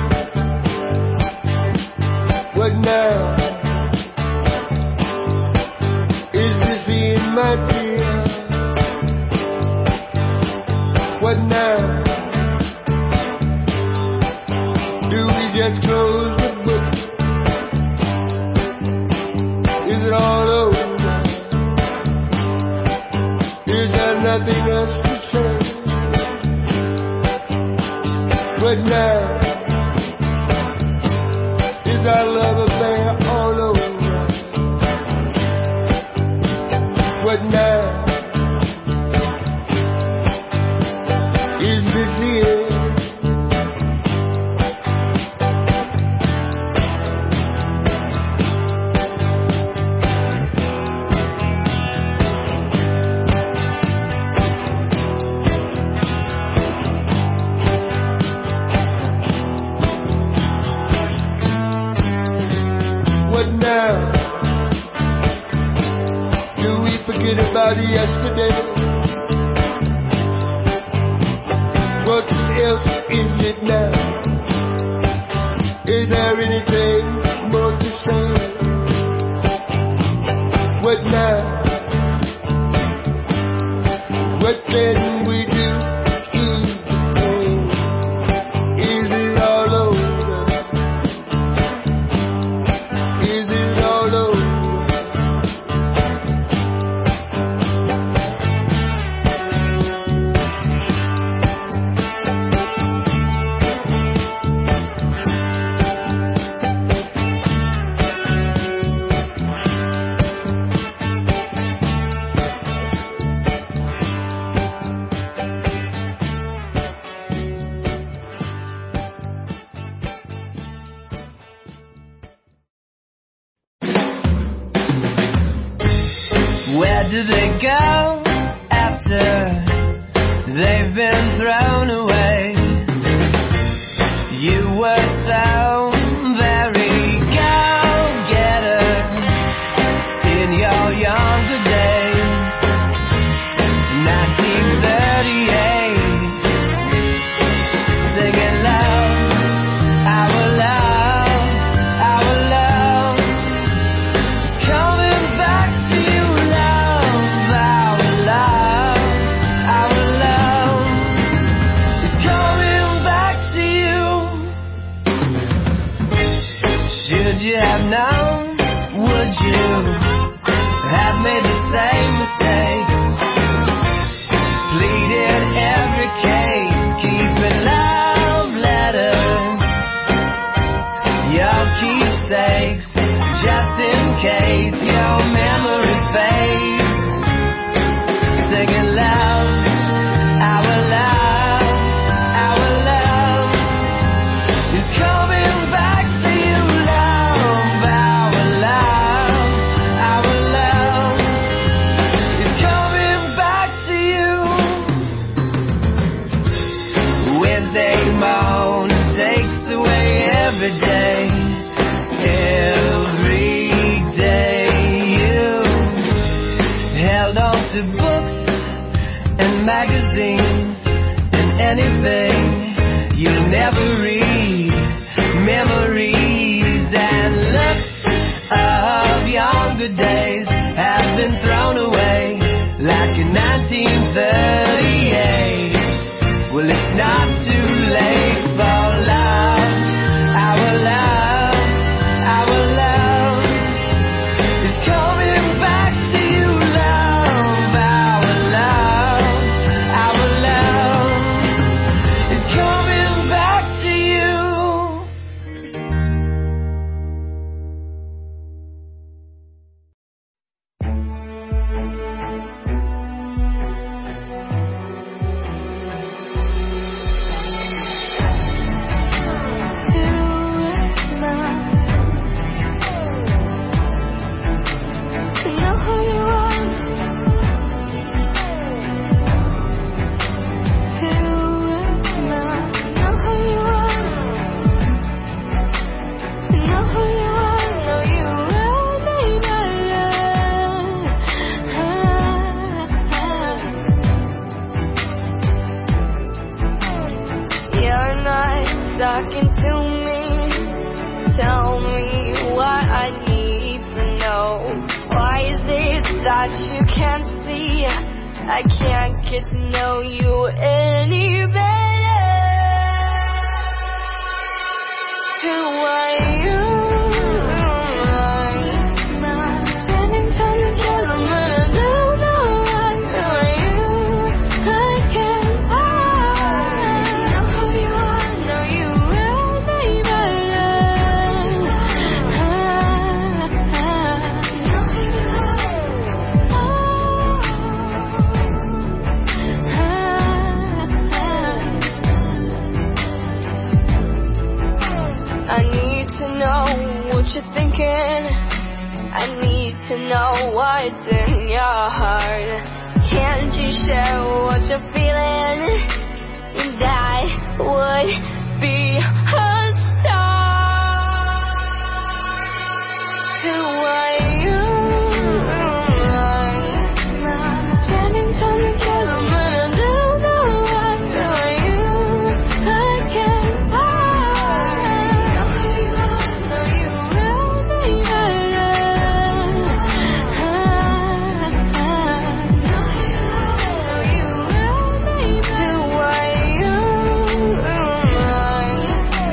What now? Is this the end, my dear? What now? Do we just close the book? Is it all over? Is there nothing else to say? What now? Is our love affair all over? What now? Is this the end? What now? Do we forget about yesterday? What else is it now? Is there anything more to say? What now? What can we do? Ease the pain. Is it all over? Is it all over? Where do they go after they've been thrown away? You were so very go-getter in your younger days. nineteen thirty-eight, singing love, our love, our love is coming back to you, love, our love, our love is coming back to you. Should you have known? Would you have made the same mistakes? Pleaded every case, keeping love letters, your keepsakes, just in case your memory fades. Singing love, our love, our love is coming back to you, love, our love, our love is coming back to you. Wednesday morning takes away every day, every day. You held on to books and magazines and anything you never read. Memories and looks of younger days have been thrown away like in nineteen thirty-eight. Well, it's not too late for love, our love, our love is coming back to you, love, our love, our love is coming back to you. you're not talking to me. Tell me what I need to know. Why is it that you can't see? I can't get to know you any better. Who are you? Spending time together, but I don't know what. Who are you? I can't hide. Know who you are, know you any better. Know who you I need to know what you're thinking. I need to know what's in your heart. Can't you share what you're feeling? And I would be a star. Who are you? Spending time together, but I don't know what. Who are you? I can't hide. Know who you are, know you really better. Know you really better. Who are you?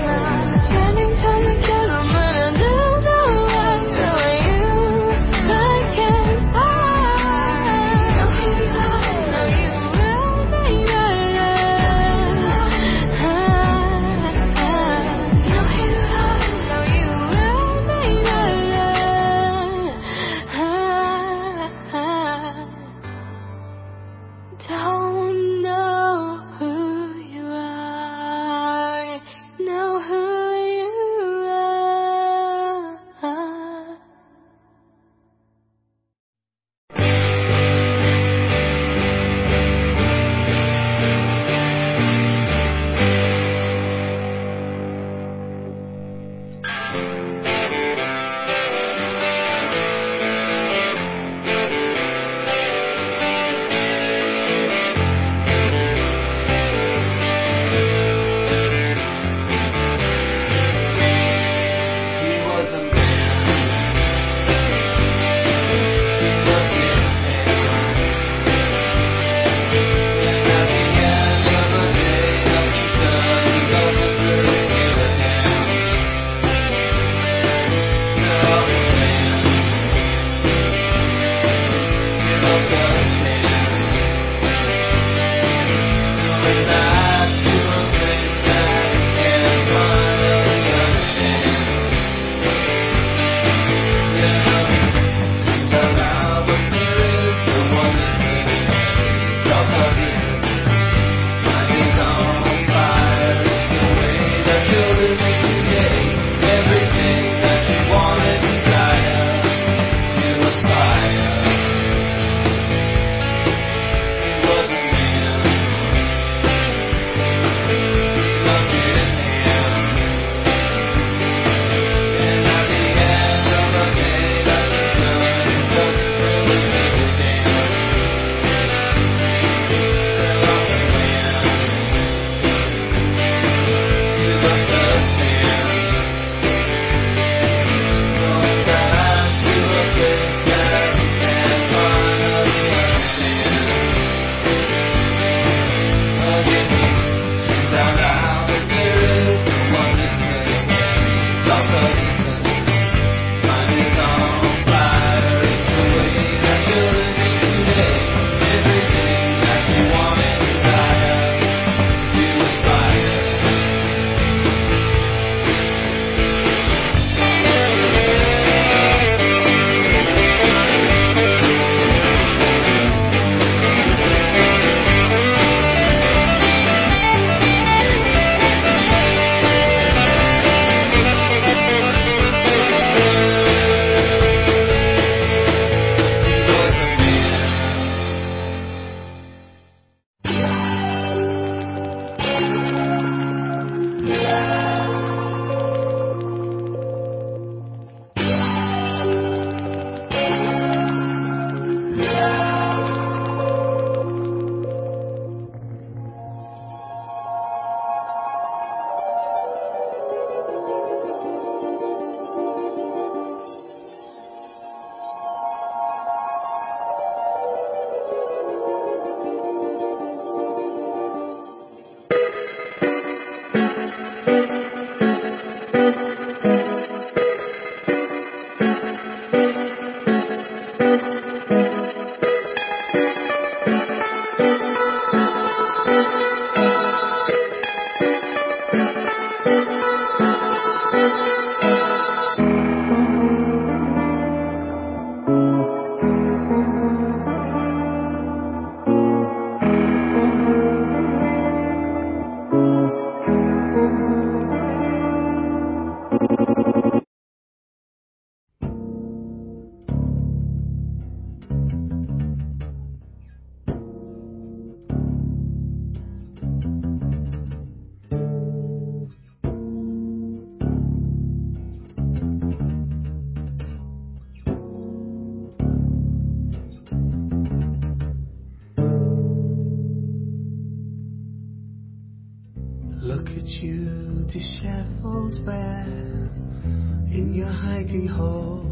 Look at you, disheveled bear, in your hidey hole.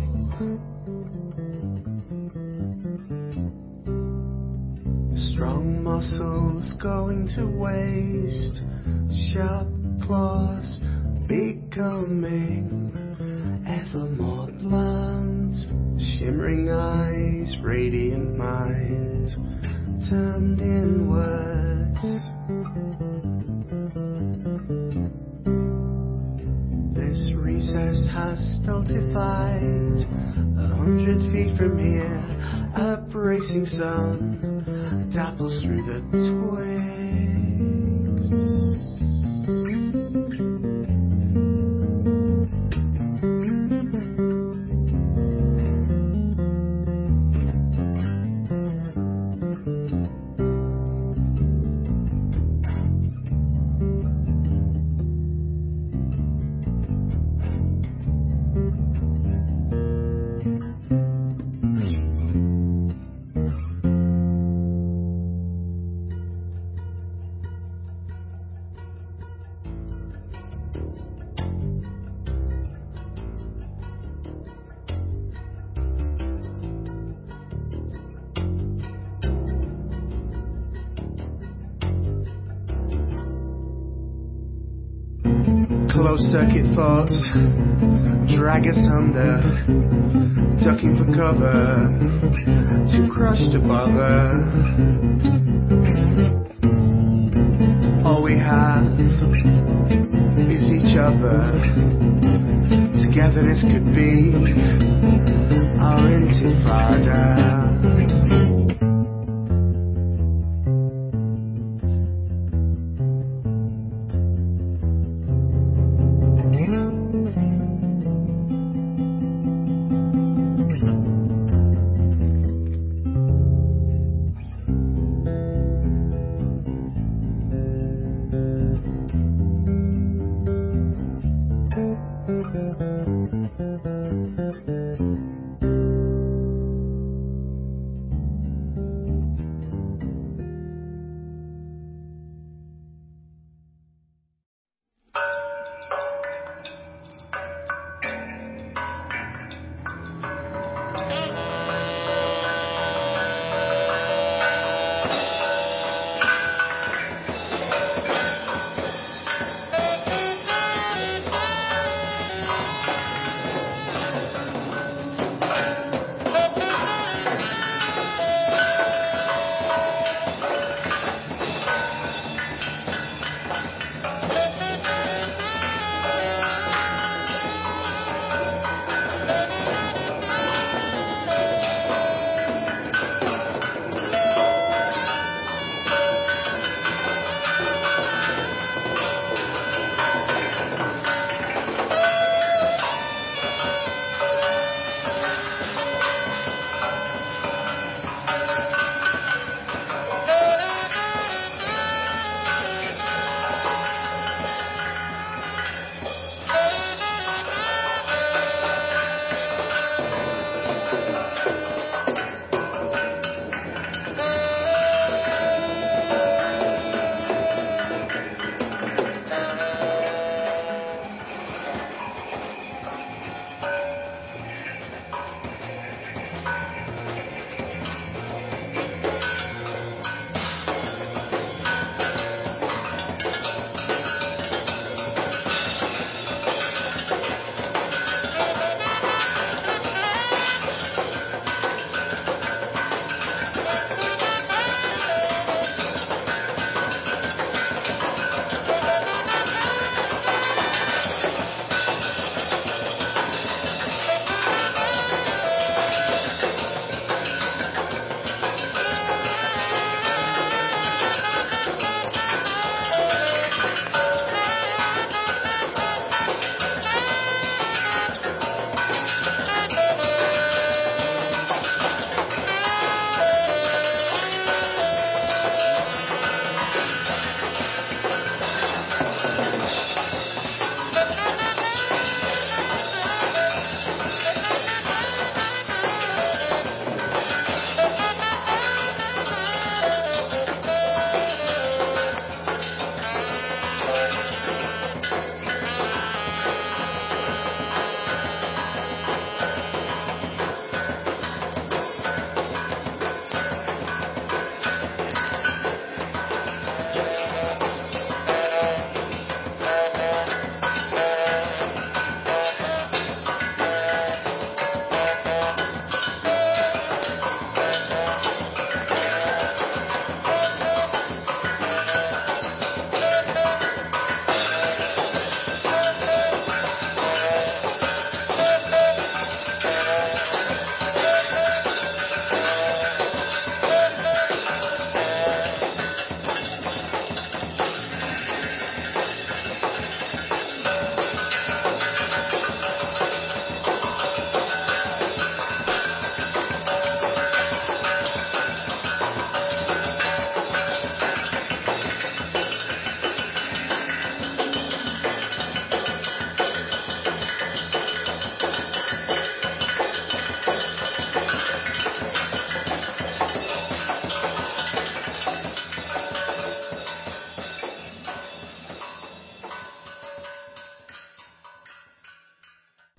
Strong muscles going to waste, sharp claws becoming ever more blunt, shimmering eyes, radiant mind, turned inwards. This recess has stultified. A hundred feet from here, a bracing sun dapples through the twigs. Closed circuit thoughts drag us under, ducking for cover, too crushed to bother. All we have is each other. Togetherness could be our intifada.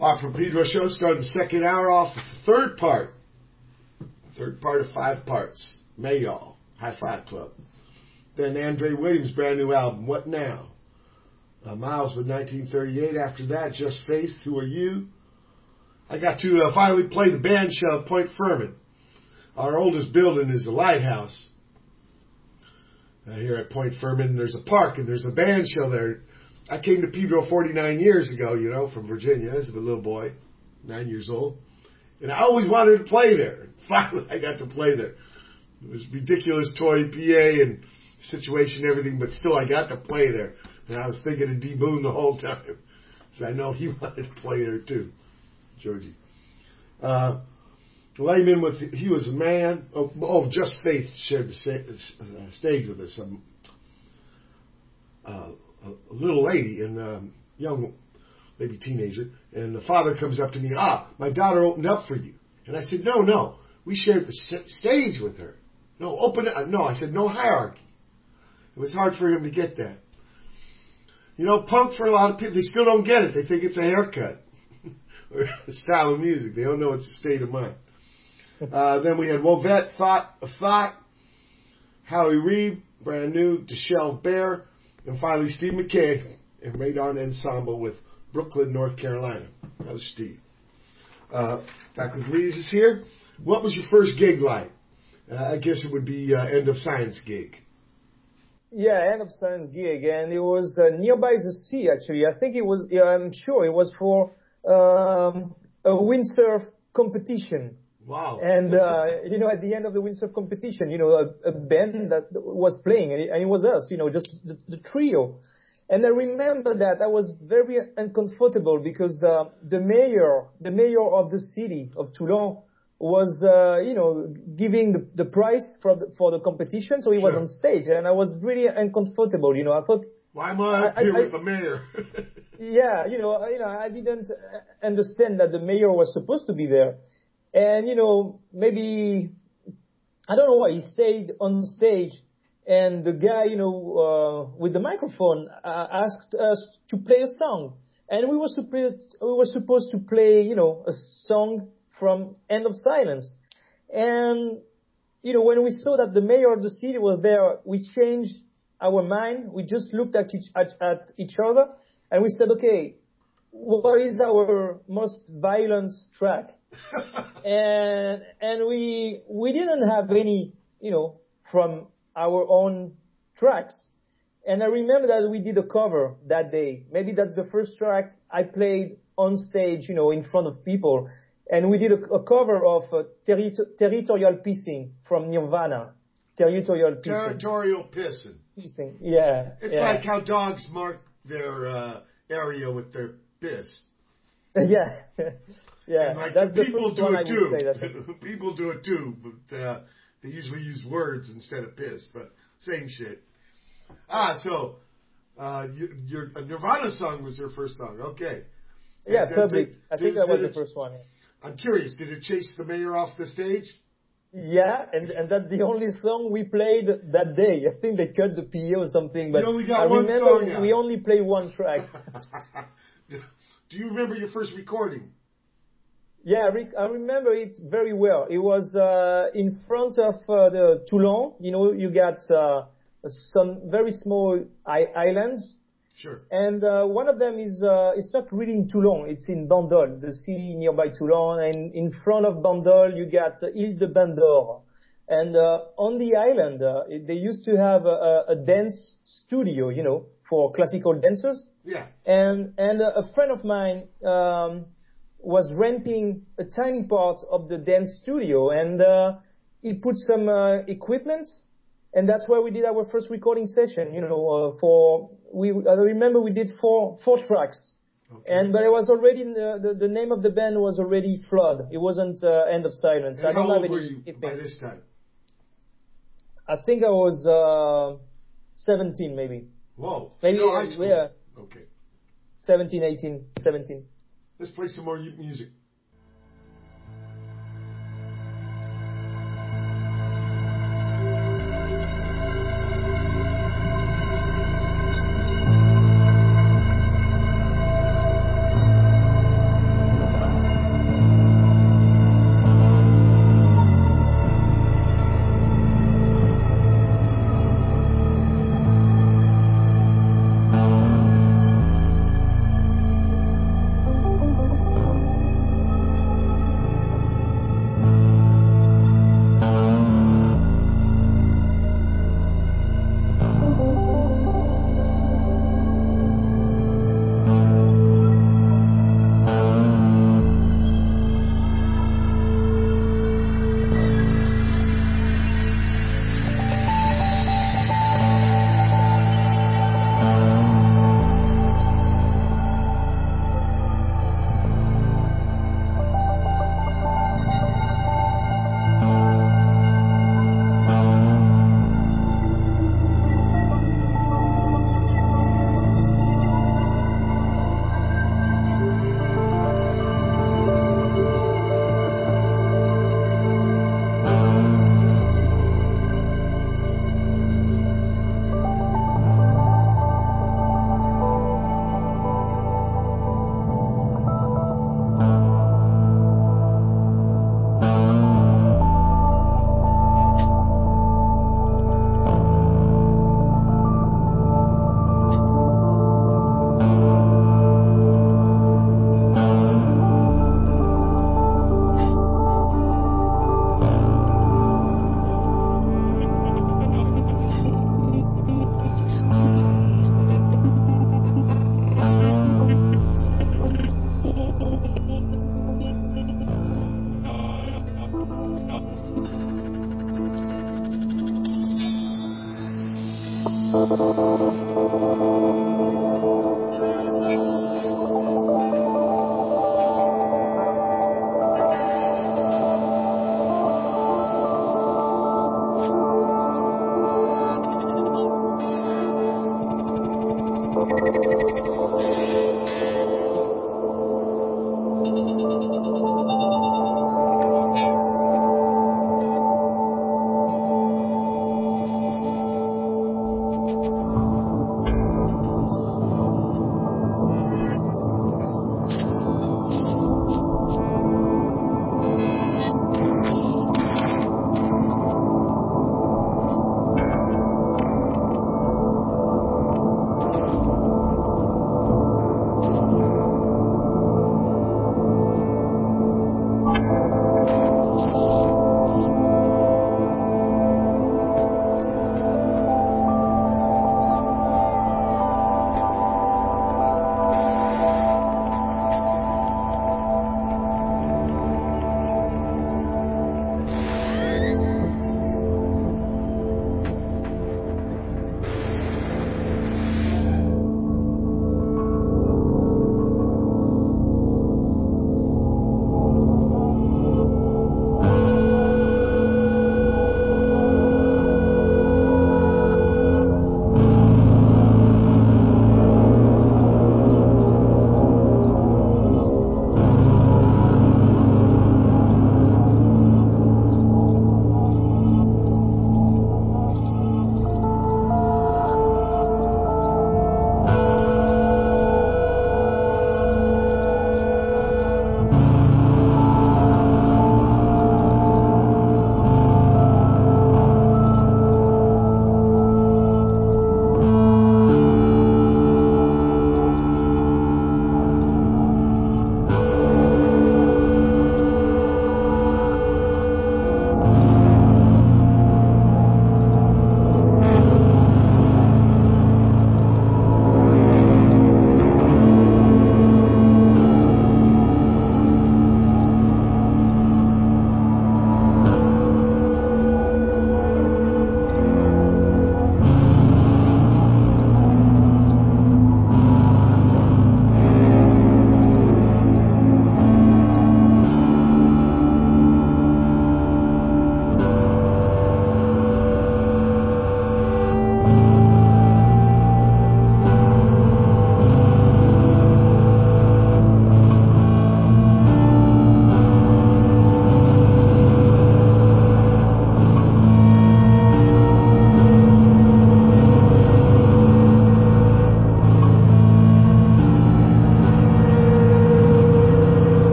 Our from Pedro show started the second hour off with the third part. Third part of five parts. Mayall, High Five Club. Then Andre Williams' brand new album, What Now? Uh, Miles with nineteen thirty-eight. After that, Just Faith, Who Are You? I got to uh, finally play the band shell at Point Fermin. Our oldest building is the Lighthouse. Uh, here at Point Fermin, there's a park and there's a band shell there. I came to Pedro forty-nine years ago, you know, from Virginia as a little boy, nine years old. And I always wanted to play there. Finally, I got to play there. It was ridiculous toy P A and situation, everything, but still I got to play there. And I was thinking of D. Boone the whole time. So I know he wanted to play there too, Georgie. Uh, Layman, with, he was a man. Oh, oh Just Faith shared the uh, stage with us. Um, uh, a little lady, and um, young, maybe teenager, and the father comes up to me, ah, my daughter opened up for you. And I said, no, no, we shared the stage with her. No, open it. No, I said, no hierarchy. It was hard for him to get that. You know, punk, for a lot of people, they still don't get it. They think it's a haircut or a style of music. They don't know it's a state of mind. Uh, then we had Wovette, Thought, a Thought, Howie Reed, brand new, Deshelle Bear, and finally Steve McKay and Radar Ensemble with Brooklyn, North Carolina. That was Steve. Uh, back with Regis here. What was your first gig like? Uh, I guess it would be uh, End of Science gig. Yeah, End of Science gig, and it was uh, nearby the sea, actually. I think it was, yeah, I'm sure it was for um, a windsurf competition. Wow. And, uh, you know, at the end of the windsurf competition, you know, a, a band that was playing, and it, and it was us, you know, just the, the trio. And I remember that I was very uncomfortable because uh, the mayor, the mayor of the city of Toulon was, uh, you know, giving the, the prize for the, for the competition, so he Sure. was on stage, and I was really uncomfortable, you know. I thought, why am I up I, here I, with the mayor? yeah, you know, you know, I didn't understand that the mayor was supposed to be there. And, you know, maybe, I don't know why, he stayed on stage, and the guy, you know, uh, with the microphone uh, asked us to play a song. And we were, supposed, we were supposed to play, you know, a song from End of Silence. And, you know, when we saw that the mayor of the city was there, we changed our mind. We just looked at each, at, at each other, and we said, okay, what is our most violent track? and and we we didn't have any, you know, from our own tracks. And I remember that we did a cover that day. Maybe that's the first track I played on stage, you know, in front of people. And we did a, a cover of uh, terri- Territorial Pissing from Nirvana. Territorial Pissing. Territorial Pissing. Pissing, yeah. It's yeah. like how dogs mark their uh, area with their piss. yeah. Yeah, like that's the people first do one it I would say too. that. People do it too, but uh, they usually use words instead of piss. But same shit. Ah, so uh, you, your a Nirvana song was their first song. Okay. Yeah, and, Public. Did, I think did, that was it, the first one. I'm curious. Did it chase the mayor off the stage? Yeah, and and that's the only song we played that day. I think they cut the P A or something, but you only got I one remember song out. we only played one track. Do you remember your first recording? Yeah, Rick, I remember it very well. It was uh, in front of uh, the Toulon. You know, you got uh, some very small I- islands. Sure. And uh, one of them is, uh, it's not really in Toulon, it's in Bandol, the city nearby Toulon. And in front of Bandol, you got uh, Ile de Bandor. And uh, on the island, uh, they used to have a, a dance studio, you know, for classical dancers. Yeah. And, and a friend of mine um, was renting a tiny part of the dance studio. And uh, he put some uh, equipment. And that's where we did our first recording session, you know, uh, for, we, I remember we did four, four tracks. Okay. And, but it was already, the, the, the name of the band was already Flood. It wasn't, uh, End of Silence. And I don't how have old any, were you anything. by this time? I think I was, uh, seventeen maybe. Whoa. Maybe, Still high school. yeah. Okay. seventeen, eighteen, seventeen. Let's play some more music.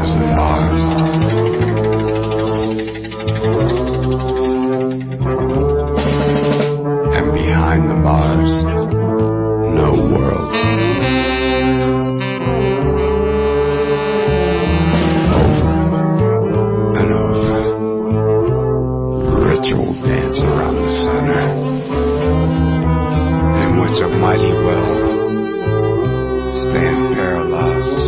bars and bars. And behind the bars, no world. Over and over. Ritual dance around the center, in which a mighty will stands paralyzed.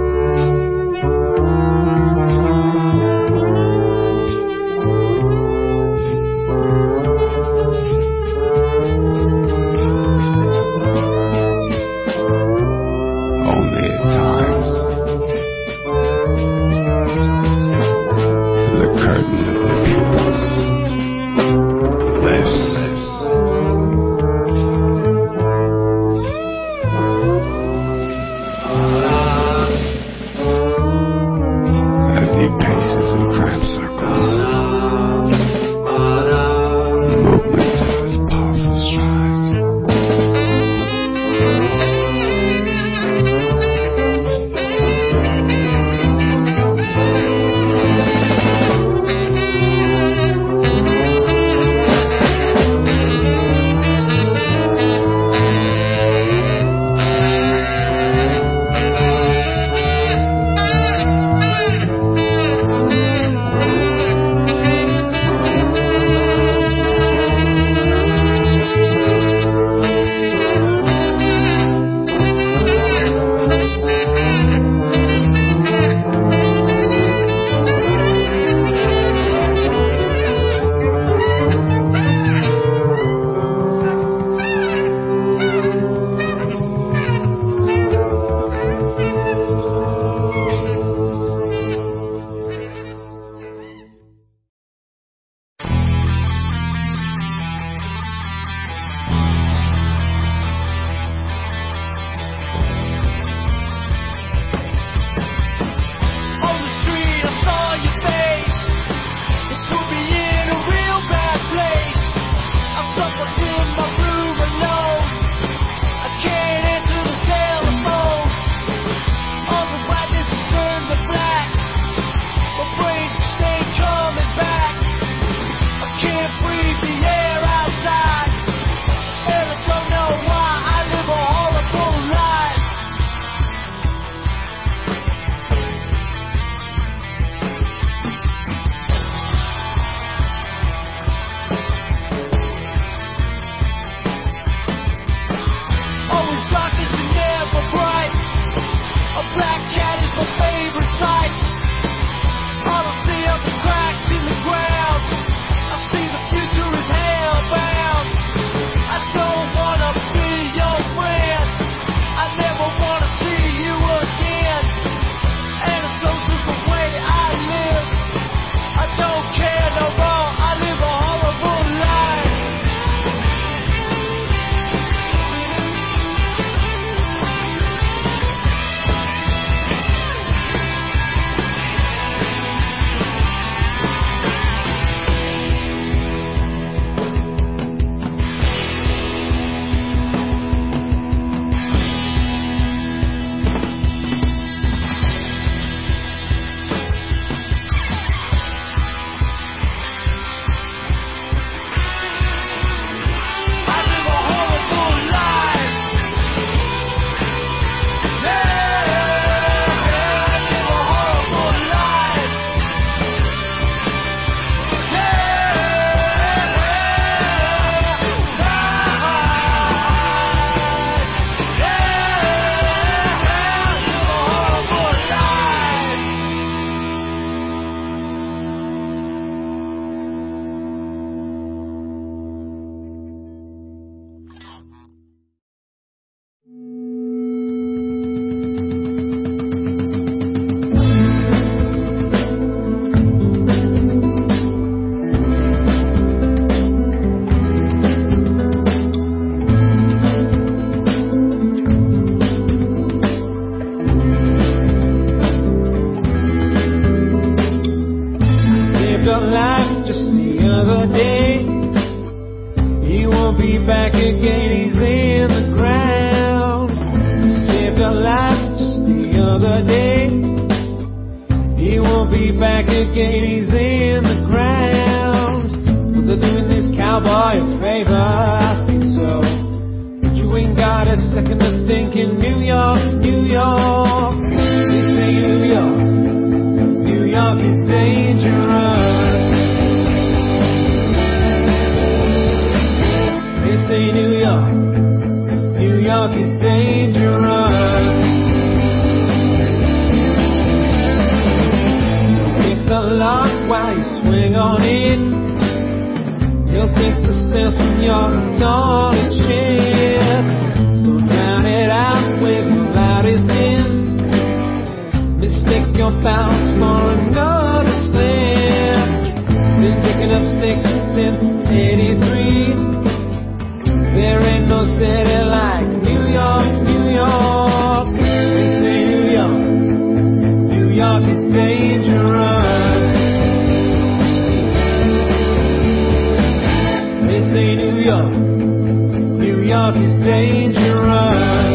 Only at times the curtain of the pupils lifts. As he paces in cramped circles, movement of his powerful strides. it back again, he's in the ground. Well, they're doing this cowboy a favor, I think so. But you ain't got a second to think in New York, New York. They say New York, New York is dangerous. They say New York, New York is dangerous. The lock while you swing on in. You'll take the cell from your tall chip. So drown it out with the loudest din. Mistake your bounce for another slip. Been picking up sticks since eighty-three. There ain't no city like New York, New York. They say New York, New York is dangerous. They say New York, New York is dangerous.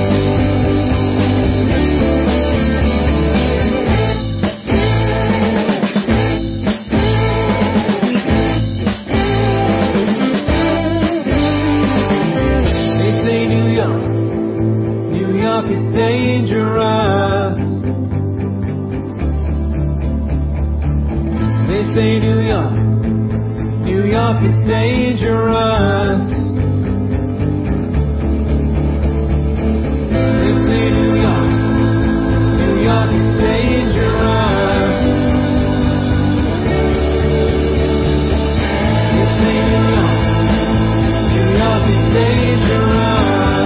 They say New York, New York is dangerous. They say New York, New York is dangerous. They say New York, New York is dangerous. They say New York, New York is dangerous.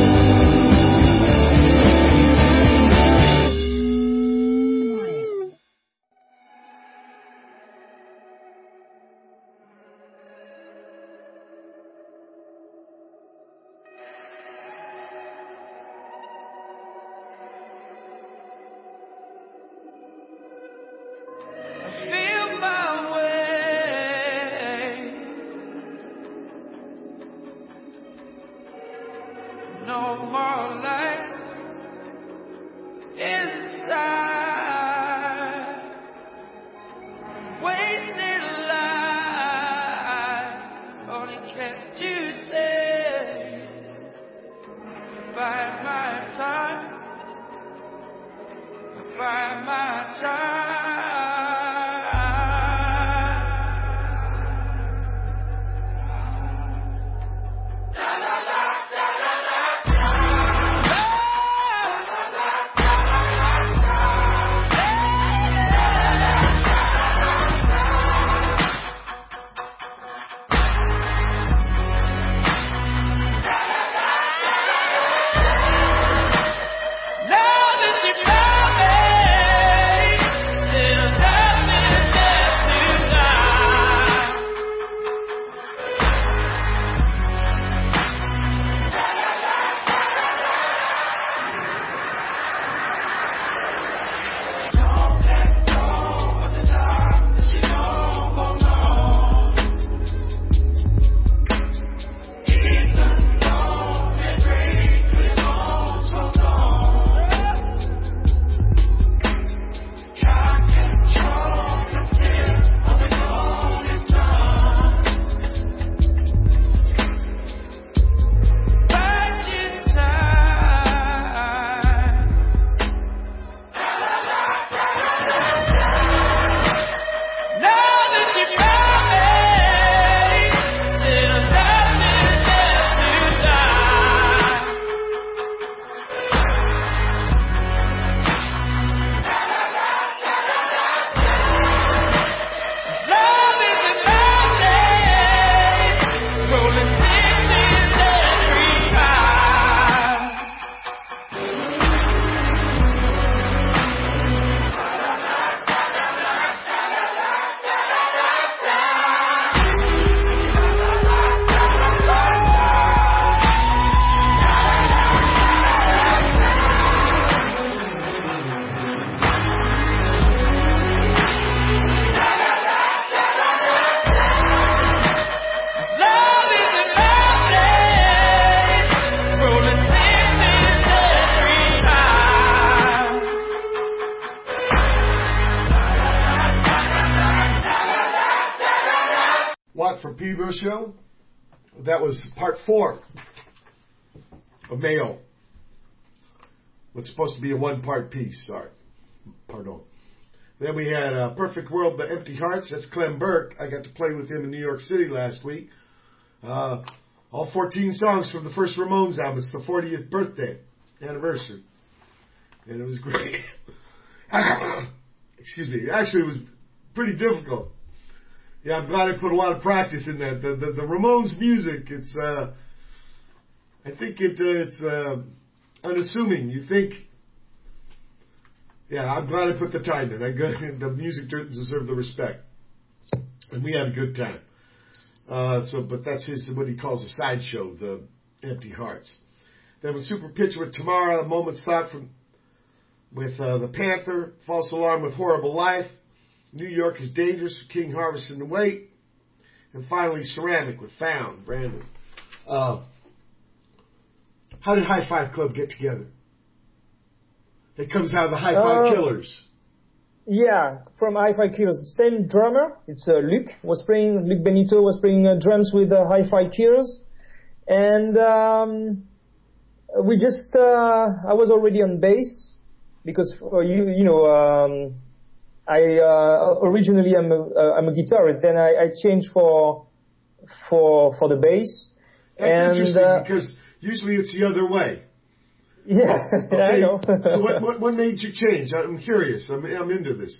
No more light inside. Wasted life only kept you there. Bide my time. Bide my time. Now that you know me, Pedro show. That was part four of Mayo. What's supposed to be a one-part piece. Sorry. Pardon. Then we had uh, Perfect World, The Empty Hearts. That's Clem Burke. I got to play with him in New York City last week. Uh, all fourteen songs from the first Ramones album. It's the fortieth birthday anniversary. And it was great. Excuse me. Actually, it was pretty difficult. Yeah, I'm glad I put a lot of practice in that. The the, the Ramones music, it's, uh, I think it uh, it's uh, unassuming. You think, yeah, I'm glad I put the time in. I got, the music deserved the respect. And we had a good time. Uh, so, but that's his, what he calls a sideshow, the Empty Hearts. Then with Super Pitch with Tamara, A Moment's Thought from, with uh, the Panther, False Alarm with Horrible Life, New York is Dangerous with King Harvest and the Wait, and finally Ceramic with Found, Brandon. Uh, how did High Five Club get together? It comes out of the High Five Uh, Killers. Yeah, from Hi-Fi Killers. The same drummer, it's uh, Luc, was playing, Luc Benito was playing uh, drums with uh, Hi-Fi Killers. And um, we just, uh, I was already on bass, because, uh, you you know, um, I uh, originally I'm a, uh, I'm a guitarist, then I, I changed for for for the bass. That's and, interesting, uh, because usually it's the other way. Yeah, Okay. I know. So what, what what made you change? I'm curious. I'm I'm into this.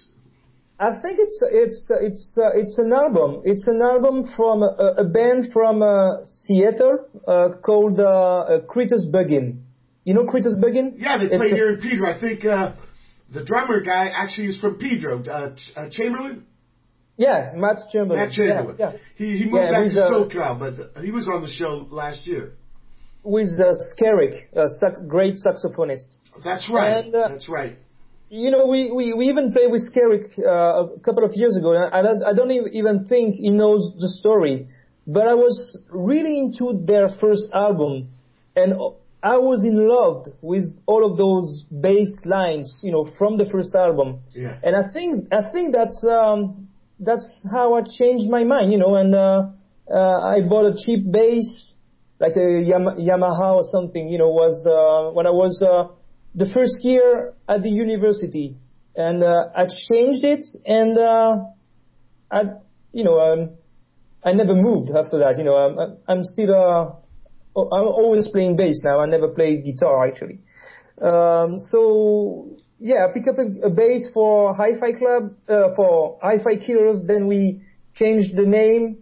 I think it's it's it's uh, it's an album. It's an album from a, a band from uh, Seattle uh, called uh, uh, Critters Buggin. You know Critters Buggin? Yeah, they It's play a- here in Pedro. I think uh, the drummer guy actually is from Pedro. Uh, Ch- uh, Chamberlain. Yeah, Matt Chamberlain. Matt Chamberlain. Yeah, yeah. He he moved Yeah, back with, to uh, SoCal, but he was on the show last year. With uh, Skerrick, a sax- great saxophonist. That's right. And, uh, That's right. You know, we, we, we even played with Skerrick uh, a couple of years ago, and I don't, I don't even think he knows the story. But I was really into their first album, and I was in love with all of those bass lines, you know, from the first album. Yeah. And I think I think that's um, that's how I changed my mind, you know. And uh, uh, I bought a cheap bass, like a Yam- Yamaha or something, you know. Was uh, when I was uh, the first year at the university, and uh, I changed it, and uh, I, you know, um, I never moved after that. You know, I'm, I'm still, uh, I'm always playing bass now. I never played guitar actually. Um, so yeah, I pick up a, a bass for Hi-Fi Club, uh, for Hi-Fi Killers. Then we changed the name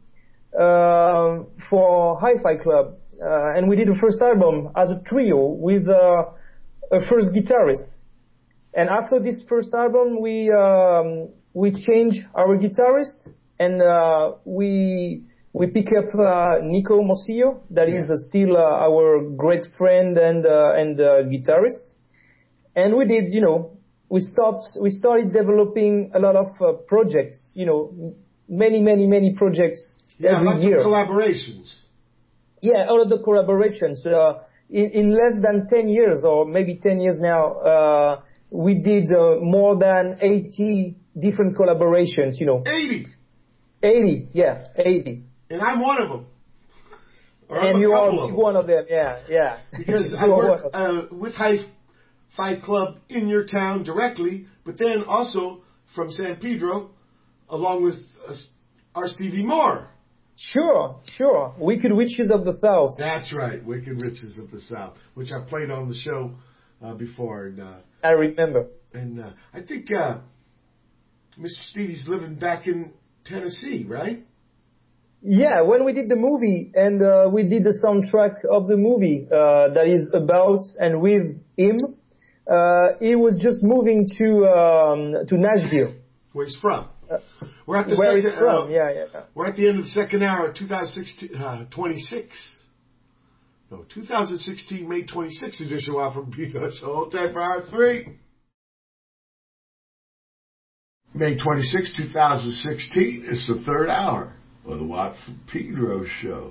uh, for Hi-Fi Club, uh, and we did the first album as a trio with uh, a first guitarist. And after this first album, we um, we changed our guitarist, and uh, we we pick up uh, Nico Morcillo, that is uh, still uh, our great friend and uh, and uh, guitarist. And we did, you know, we start we started developing a lot of uh, projects, you know, many many many projects Yeah, every lots year. of collaborations. Yeah, all of the collaborations. Uh, in, in less than ten years, or maybe ten years now, uh, we did uh, more than eighty different collaborations, you know. eighty. eighty, yeah, eighty. And I'm one of them. Or I'm And a you couple are of them. one of them, yeah, yeah. Because You I are work one of- uh, with High Five Club in your town directly, but then also from San Pedro, along with uh, our Stevie Moore. Sure, sure. Wicked Witches of the South. That's right, Wicked Witches of the South, which I played on the show uh, before. And, uh, I remember. and uh, I think uh, Mister Stevie's living back in Tennessee, right? Yeah, when we did the movie, and uh, we did the soundtrack of the movie uh, that is about and with him, uh, he was just moving to um, to Nashville. Where he's from. We're at the Where second, he's from, uh, yeah, yeah. We're at the end of the second hour of two thousand sixteen, uh, twenty-six. No, two thousand sixteen, May twenty-sixth edition of From Pedro Show. Hold tight for hour three. May twenty-sixth, two thousand sixteen. It's the third hour of the Watt from Pedro Show.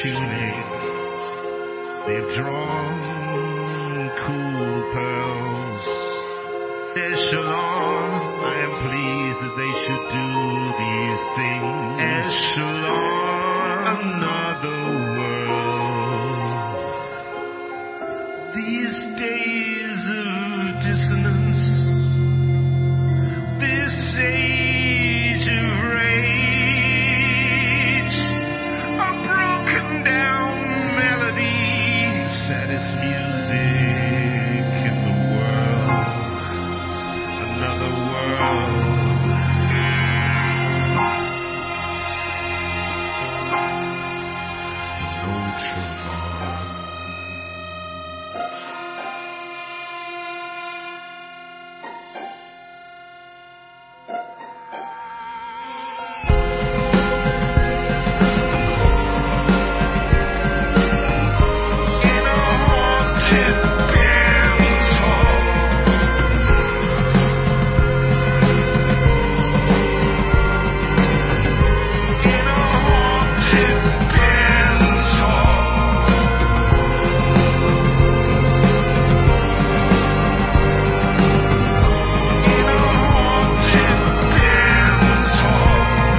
tunic. They've drawn cool pearls. Echelon, I am pleased that they should do these things. Echelon, another world. These days of dissonance, this age of rage, a broken down melody, saddest music in the world. Another world. No Trevon. In a haunted dance hall. In a haunted dance hall. In a haunted dance hall.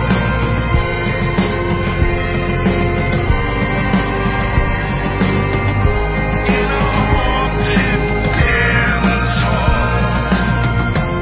In a haunted dance hall.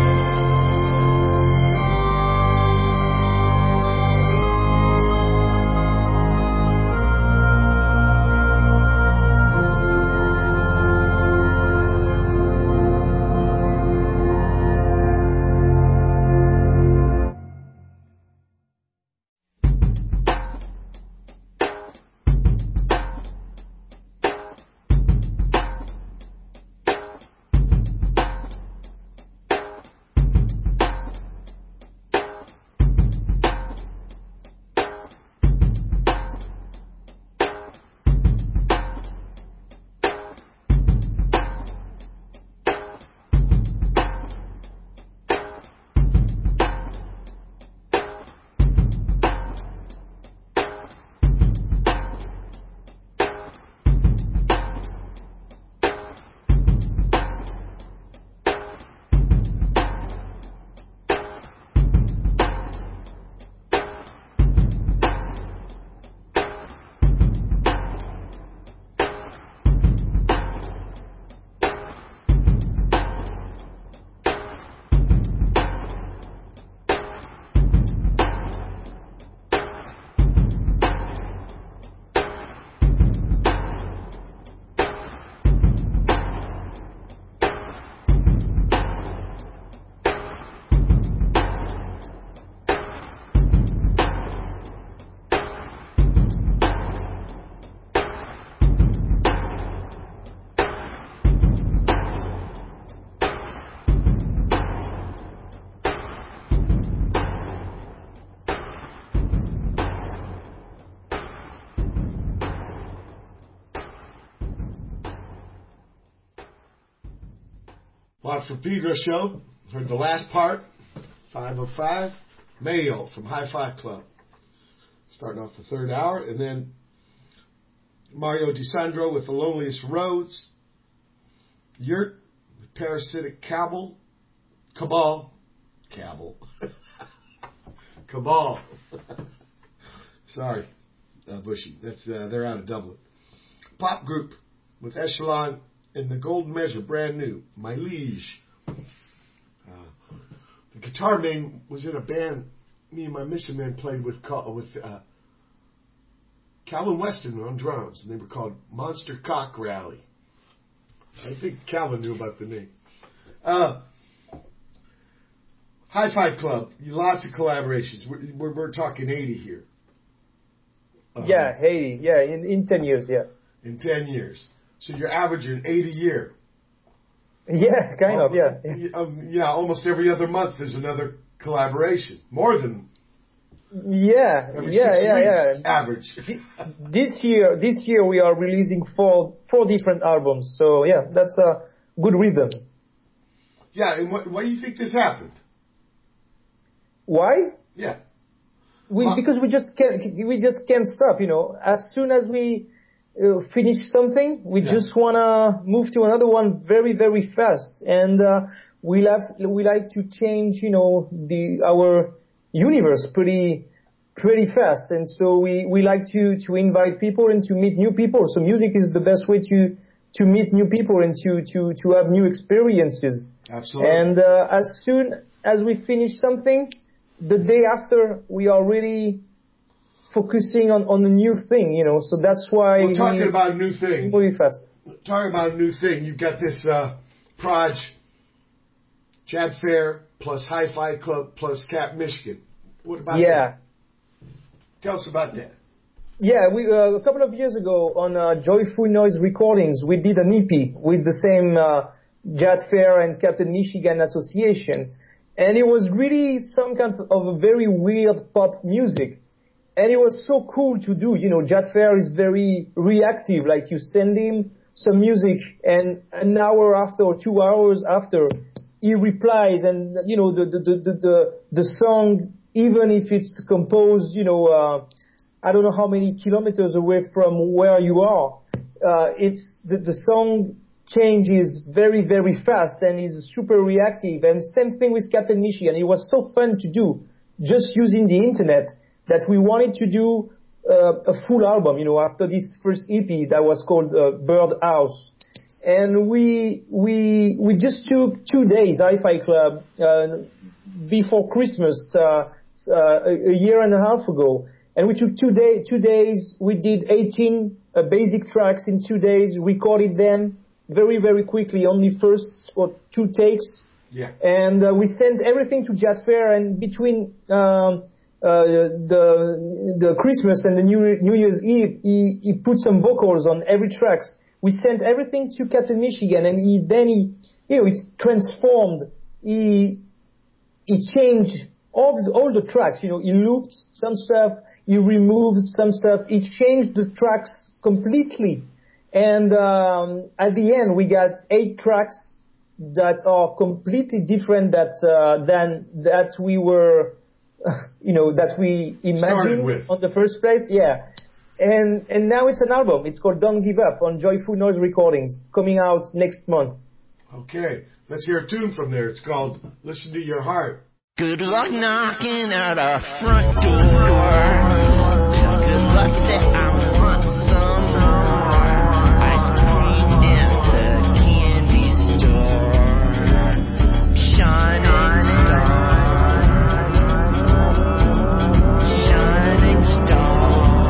Watt from Pedro show. Heard the last part, five oh five. Mayo from Hi-Fi Club. Starting off the third hour. And then Mario DeSandro with The Loneliest Roads. Yurt with Parasitic Cabal. Cabal. Cabal. Cabal. Sorry, uh, Bushy. That's uh, they're out of Dublin. Pop group with Echelon and the Golden Measure, brand new. My Liege. Uh, the guitar man was in a band me and my Missing Man played with with uh, Calvin Weston on drums, and they were called Monster Cock Rally. I think Calvin knew about the name. Uh, Hi-Fi Club, lots of collaborations. We're, we're, we're talking eighty here. Uh, yeah, eighty. Yeah, in, in ten years, yeah. In ten years. So you're averaging eighty a year. Yeah, kind um, of, yeah. Um, yeah, almost every other month there's another collaboration. More than yeah, every yeah, six yeah, weeks, yeah. average. This year, this year we are releasing four four different albums. So yeah, that's a good rhythm. Yeah, and what, why do you think this happened? Why? Yeah. we because we just can't we just can't stop. You know, as soon as we uh, finish something, we yeah. just wanna move to another one very very fast, and uh, we like we like to change, you know, the our universe pretty pretty fast, and so we we like to to invite people and to meet new people. So music is the best way to to meet new people and to to to have new experiences. Absolutely. And uh, as soon as we finish something, the day after, we are really focusing on, on a new thing, you know, so that's why... Well, talking we, about a new thing. Moving fast. Talking about a new thing, you've got this uh, Proj, Chad Fair, plus Hi-Fi Club, plus Cap Michigan. What about yeah. that? Tell us about that. Yeah, we uh, a couple of years ago on uh, Joyful Noise Recordings, we did an E P with the same uh, Jazz Fair and Captain Michigan Association. And it was really some kind of a very weird pop music. And it was so cool to do. You know, Jazz Fair is very reactive. Like you send him some music and an hour after or two hours after, he replies. And, you know, the, the, the, the, the song, even if it's composed, you know, uh, I don't know how many kilometers away from where you are, uh, it's the, the song changes very, very fast and is super reactive. And same thing with Captain Michigan. It was so fun to do just using the internet that we wanted to do uh, a full album, you know, after this first E P that was called uh, Bird House. And we, we, we just took two days, Hi-Fi Club, uh, before Christmas, uh, uh, a, a year and a half ago. And we took two day, two days, we did eighteen uh, basic tracks in two days, recorded them very, very quickly, only first or two takes. Yeah. And uh, we sent everything to Jazz Fair, and between um, uh, the the Christmas and the New New Year's Eve, he, he put some vocals on every track. We sent everything to Captain Michigan, and he then he, you know, it transformed. He he changed all the, all the tracks. You know, he looped some stuff, he removed some stuff, he changed the tracks completely. And um, at the end, we got eight tracks that are completely different that uh, than that we were, you know, that we imagined on the first place. Yeah, and and now it's an album. It's called Don't Give Up on Joyful Noise Recordings, coming out next month. Okay, let's hear a tune from there. It's called "Listen to Your Heart." Good luck knocking at our front door. Good luck that I want some more. Ice cream at the candy store. Shining star. Shining star.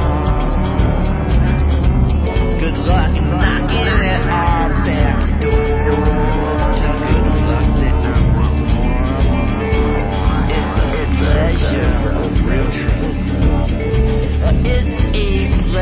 Good luck knocking at our back door. Good luck that I want more. It's a pleasure, a real treat. It's a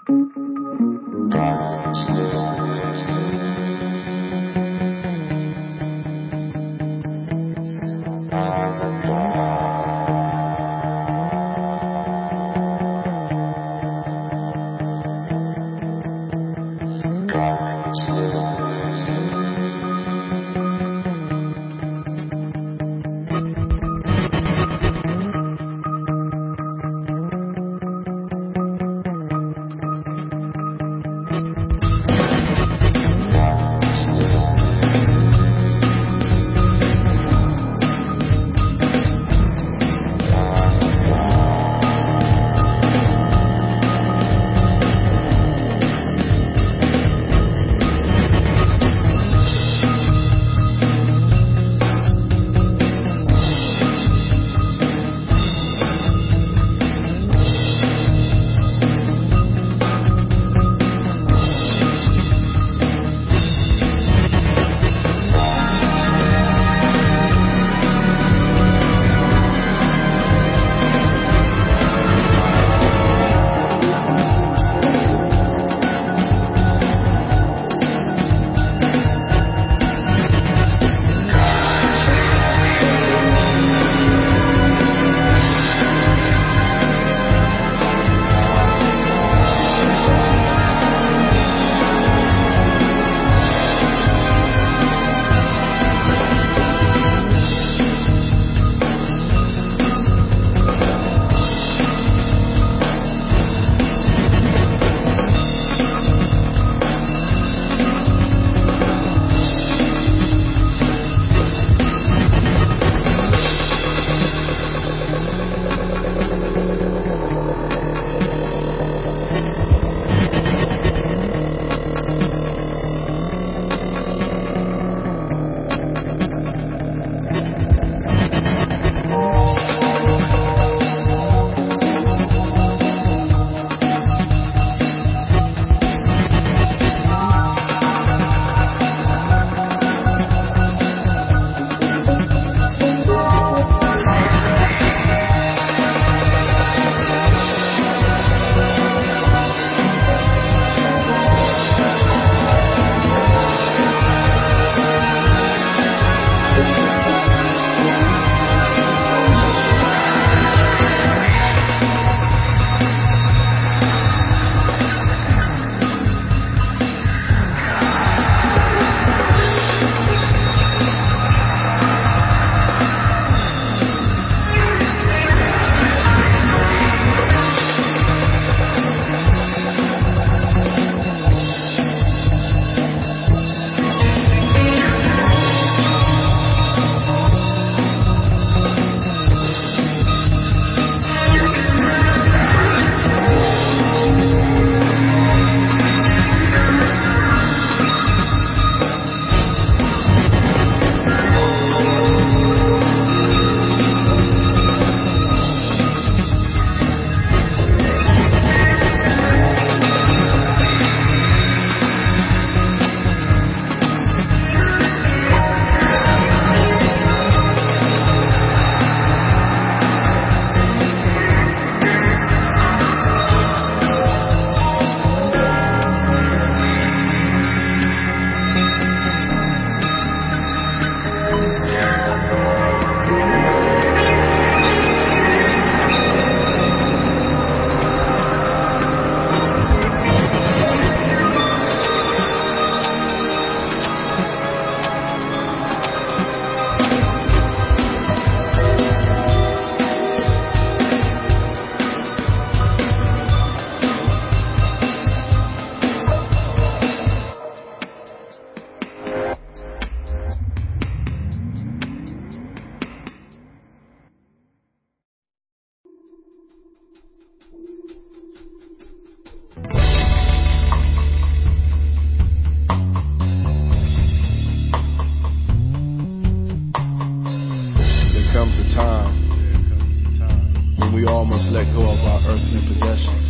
let go of our earthly possessions.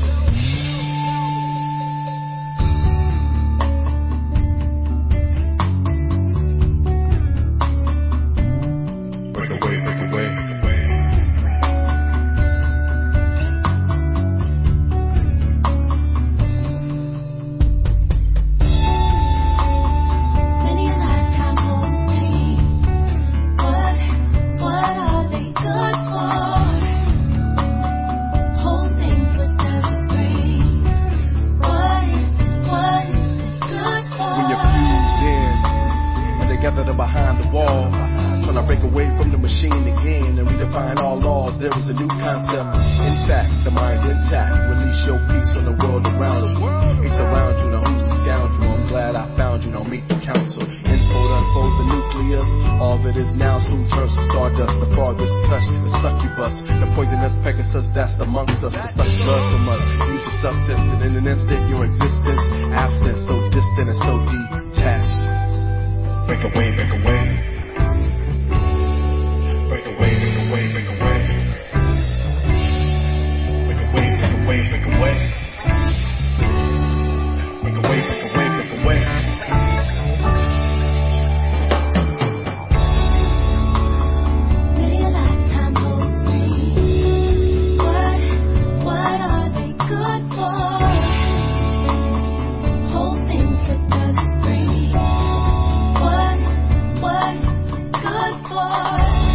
Break away, break away. wall. Trying to break away from the machine again and redefine all laws. There is a new concept. In fact, the mind intact. Release your peace on the world around you. It's around you, now who's the scoundrel? I'm glad I found you, now meet the council. Info unfold the nucleus. All that is now soon turns to stardust. The farthest touch, the succubus. The poisonous Pegasus that's amongst us. The suck blood from us. Use a substance and in an instant your existence absent, so distant and so detached. Break away, break away. Break away, break away, break away. Break away, break away, break away. Break away, break away, break away. Many a lifetime hoping. What, what are they good for? Hoping to us free. What, what good for?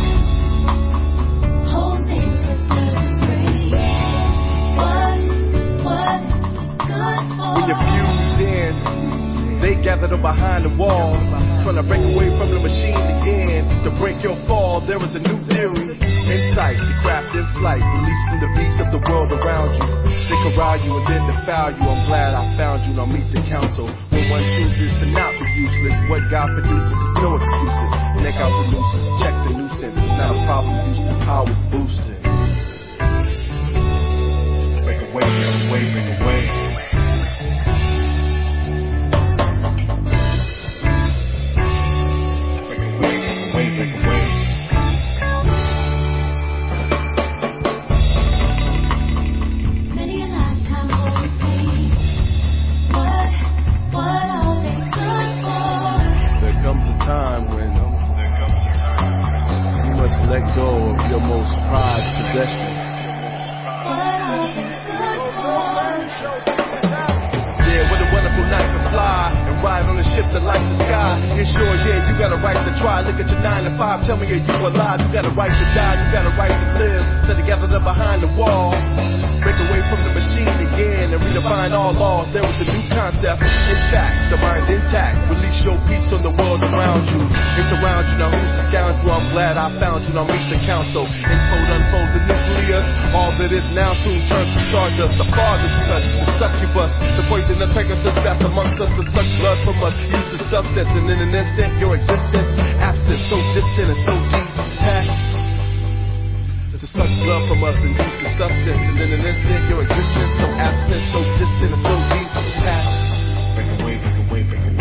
Hoping to us free. What, what good for? We abused in. They gathered up behind the wall, trying to break away from the machine again. To break your fall, there is a new theory. Insight, the craft in flight, released from the beast of the world around you. They corral you and then defile you. I'm glad I found you, now meet the council. When one chooses to not be useless, what God produces is no excuses. Neck out the nooses, check the nuisance. It's not a problem, Houston, power's boosting. Break away, break away, break away. Break away. Many a lifetime hoping. What, what are they good for? There comes a time when you must let go of your most prized possessions. What are they good for? Yeah, what a wonderful night to fly and ride on a ship that lights the sky. It's yours, yeah, you got a right to try. Look at your nine to five, tell me are you alive? You got a right to die, you got a right to live. So they gathered up behind the wall. Break away from the machine again and redefine all laws. There was a new concept. In fact, the mind intact. Release your peace on the world around you. It's around you, now who's the scoundrel? I'm glad I found you, now meet the council. Info unfold the nucleus. All that is now soon turns to stardust. The farthest touch, the succubus. The poison that Pegasus that's amongst us. The suck blood from us. Use the substance and in an instant your existence absent, so distant and so detached. To suck blood from us and use the substance and in an instant your existence so absent, so distant and so detached. Break away, break away, break away.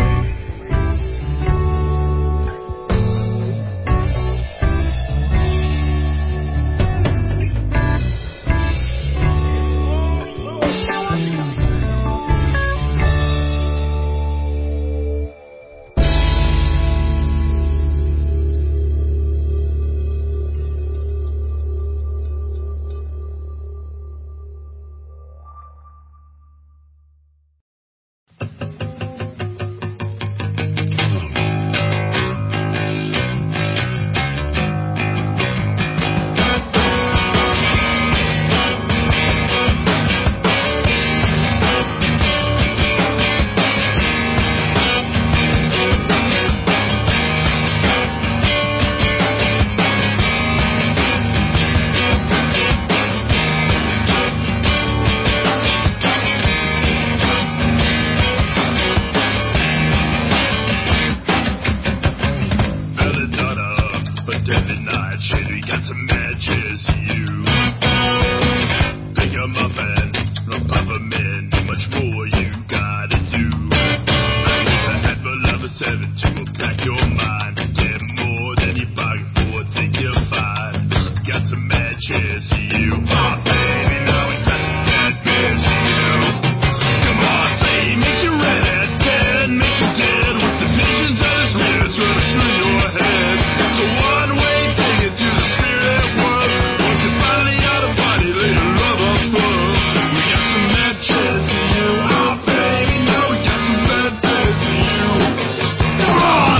Come on!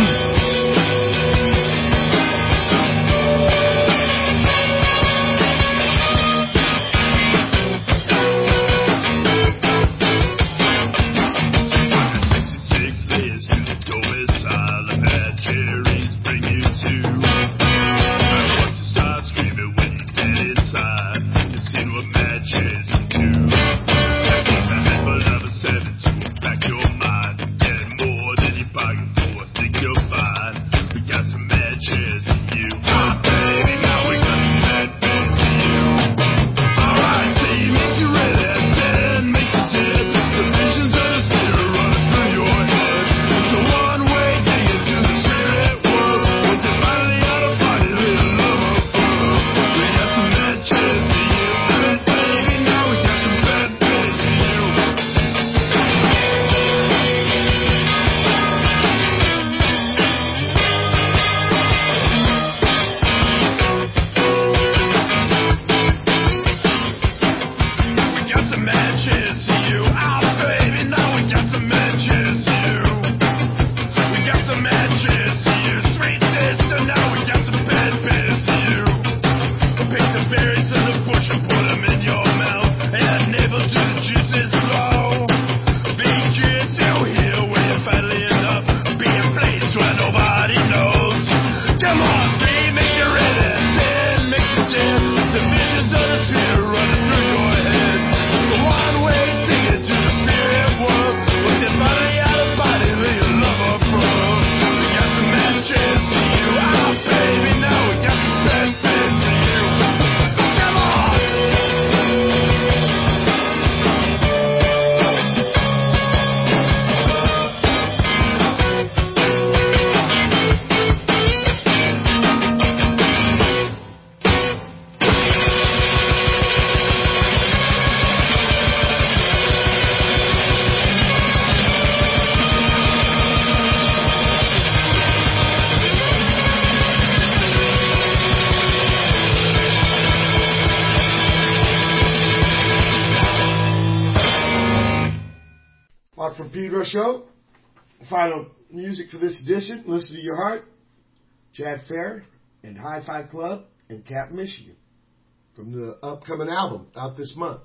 Speedrush Show. Final music for this edition. Listen to Your Heart, Jad Fair, and Hi-Fi Club, and Cap Michigan from the upcoming album out this month.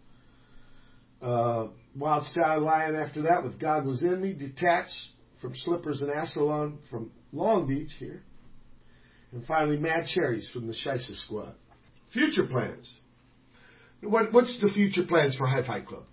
Uh, Wild Style Lion after that with God Was In Me. Detached from Slippers and Assalon from Long Beach here. And finally, Mad Cherries from the Scheisse Squad. Future plans. What, what's the future plans for Hi-Fi Club?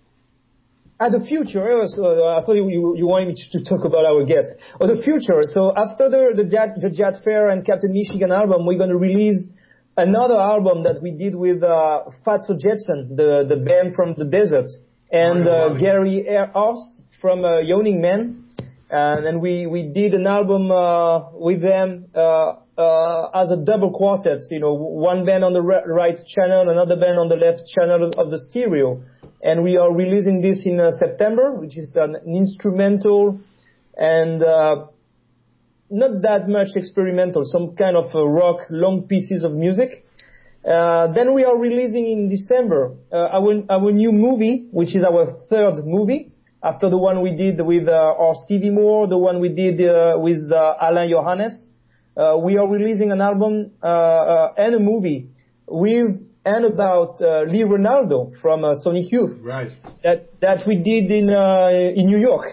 At the future, so I thought you, you wanted me to talk about our guest. Or the future, so after the the Jad, the Jad Fair and Captain Michigan album, we're going to release another album that we did with uh, Fatso Jetson, the, the band from the desert, and uh, Gary House from uh, Yawning Man. And then we, we did an album uh, with them uh, uh, as a double quartet, you know, one band on the right channel, another band on the left channel of the stereo. And we are releasing this in uh, September, which is an instrumental and uh, not that much experimental, some kind of uh, rock, long pieces of music. Uh, then we are releasing in December uh, our, our new movie, which is our third movie, after the one we did with uh, our Stevie Moore, the one we did uh, with uh, Alain Johannes. Uh, we are releasing an album uh, uh, and a movie with and about uh, Lee Ronaldo from uh, Sonic Youth. Right. That that we did in uh, in New York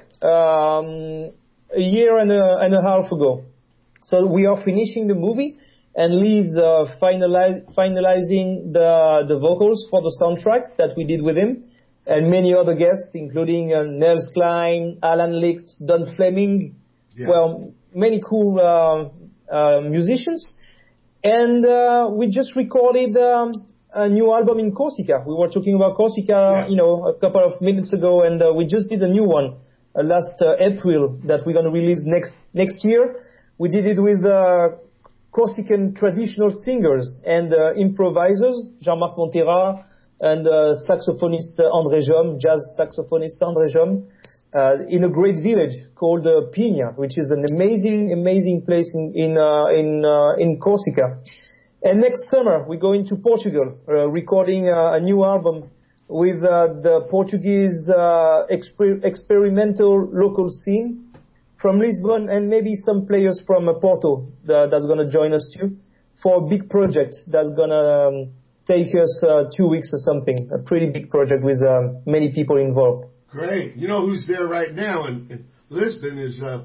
um, a year and a, and a half ago. So we are finishing the movie, and Lee's uh, finalize, finalizing the the vocals for the soundtrack that we did with him, and many other guests, including uh, Nels Klein, Alan Licht, Don Fleming. Yeah. Well, many cool uh, uh, musicians. And uh, we just recorded um, a new album in Corsica. We were talking about Corsica, yeah. you know, a couple of minutes ago, and uh, we just did a new one uh, last uh, April that we're going to release next next year. We did it with uh, Corsican traditional singers and uh, improvisers, Jean-Marc Montera and uh, saxophonist André Jom, jazz saxophonist André Jom, uh, in a great village called uh, Pina, which is an amazing, amazing place in in uh, in, uh, in Corsica. And next summer we're going to Portugal, uh, recording uh, a new album with uh, the Portuguese uh, exper- experimental local scene from Lisbon, and maybe some players from uh, Porto that, that's going to join us too for a big project that's going to um, take us uh, two weeks or something. A pretty big project with uh, many people involved. Great. You know who's there right now in, in Lisbon is uh,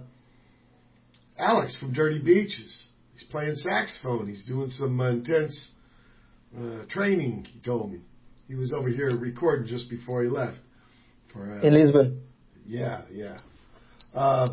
Alex from Dirty Beaches. He's playing saxophone. He's doing some uh, intense uh, training, he told me. He was over here recording just before he left. For, uh, in Lisbon. Yeah, yeah. Uh,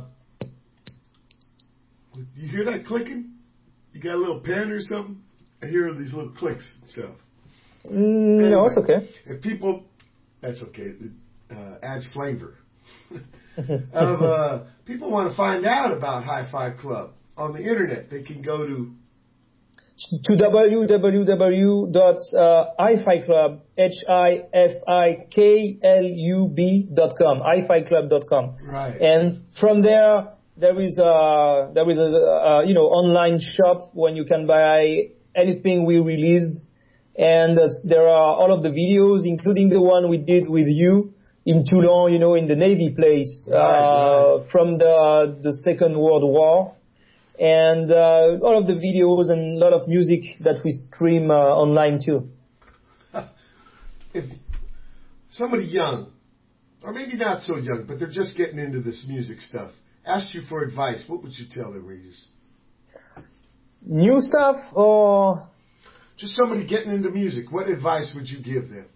you hear that clicking? You got a little pen or something? I hear these little clicks and stuff. Mm, anyway, no, it's okay. If people, that's okay. It uh, adds flavor. of uh, people want to find out about Hi-Fi Club on the internet, they can go to to w w w dot hi fi club h i f i k l u b dot com hi fi club dot com. Right. And from there there is a there is a, a you know online shop when you can buy anything we released, and uh, there are all of the videos, including the one we did with you in Toulon, you know, in the Navy place, right, uh, right. from the the Second World War. And uh, all of the videos and a lot of music that we stream uh, online too. If somebody young, or maybe not so young, but they're just getting into this music stuff, asked you for advice, what would you tell them, Regis? New stuff or? Just somebody getting into music, what advice would you give them?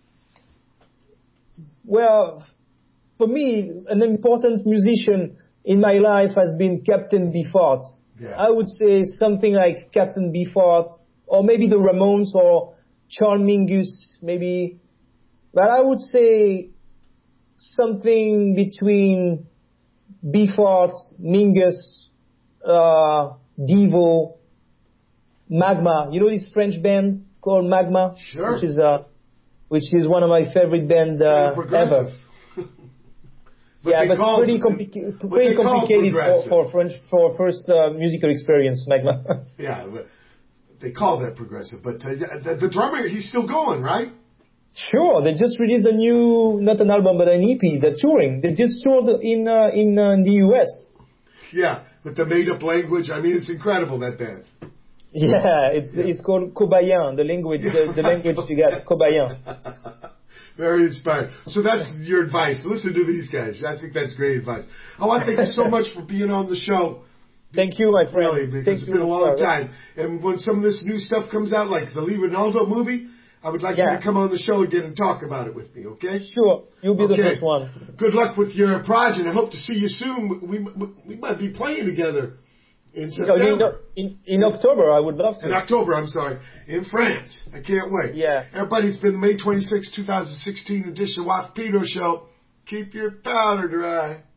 Well, for me, an important musician in my life has been Captain Beefheart. Yeah. I would say something like Captain Beefheart, or maybe the Ramones, or Charles Mingus, maybe. But I would say something between Beefheart, Mingus, uh, Devo, Magma. You know this French band called Magma? Sure. Which is, uh, which is one of my favorite bands uh, ever. But yeah, but call, pretty, complica- pretty complicated for, for French for first uh, musical experience, Magma. Yeah, they call that progressive. But uh, the, the drummer, he's still going, right? Sure, they just released a new, not an album, but an E P. They're touring. They just toured in uh, in, uh, in the U S. Yeah, with the made-up language. I mean, it's incredible, that band. Yeah, it's yeah. it's called Cobayen, the language, the, the language you got, Cobayen. Very inspiring. So that's your advice. Listen to these guys. I think that's great advice. I want to thank you so much for being on the show. Thank you, my friend. Really, because thank it's been a long time. And when some of this new stuff comes out, like the Lee Ronaldo movie, I would like yeah. you to come on the show again and talk about it with me, okay? Sure. You'll be okay. the first one. Good luck with your project. I hope to see you soon. We we might be playing together in September. In, in, in October, I would love to. In October, I'm sorry. In France. I can't wait. Yeah. Everybody, it's been the May twenty-sixth, twenty sixteen edition of Watt Pino Show. Keep your powder dry.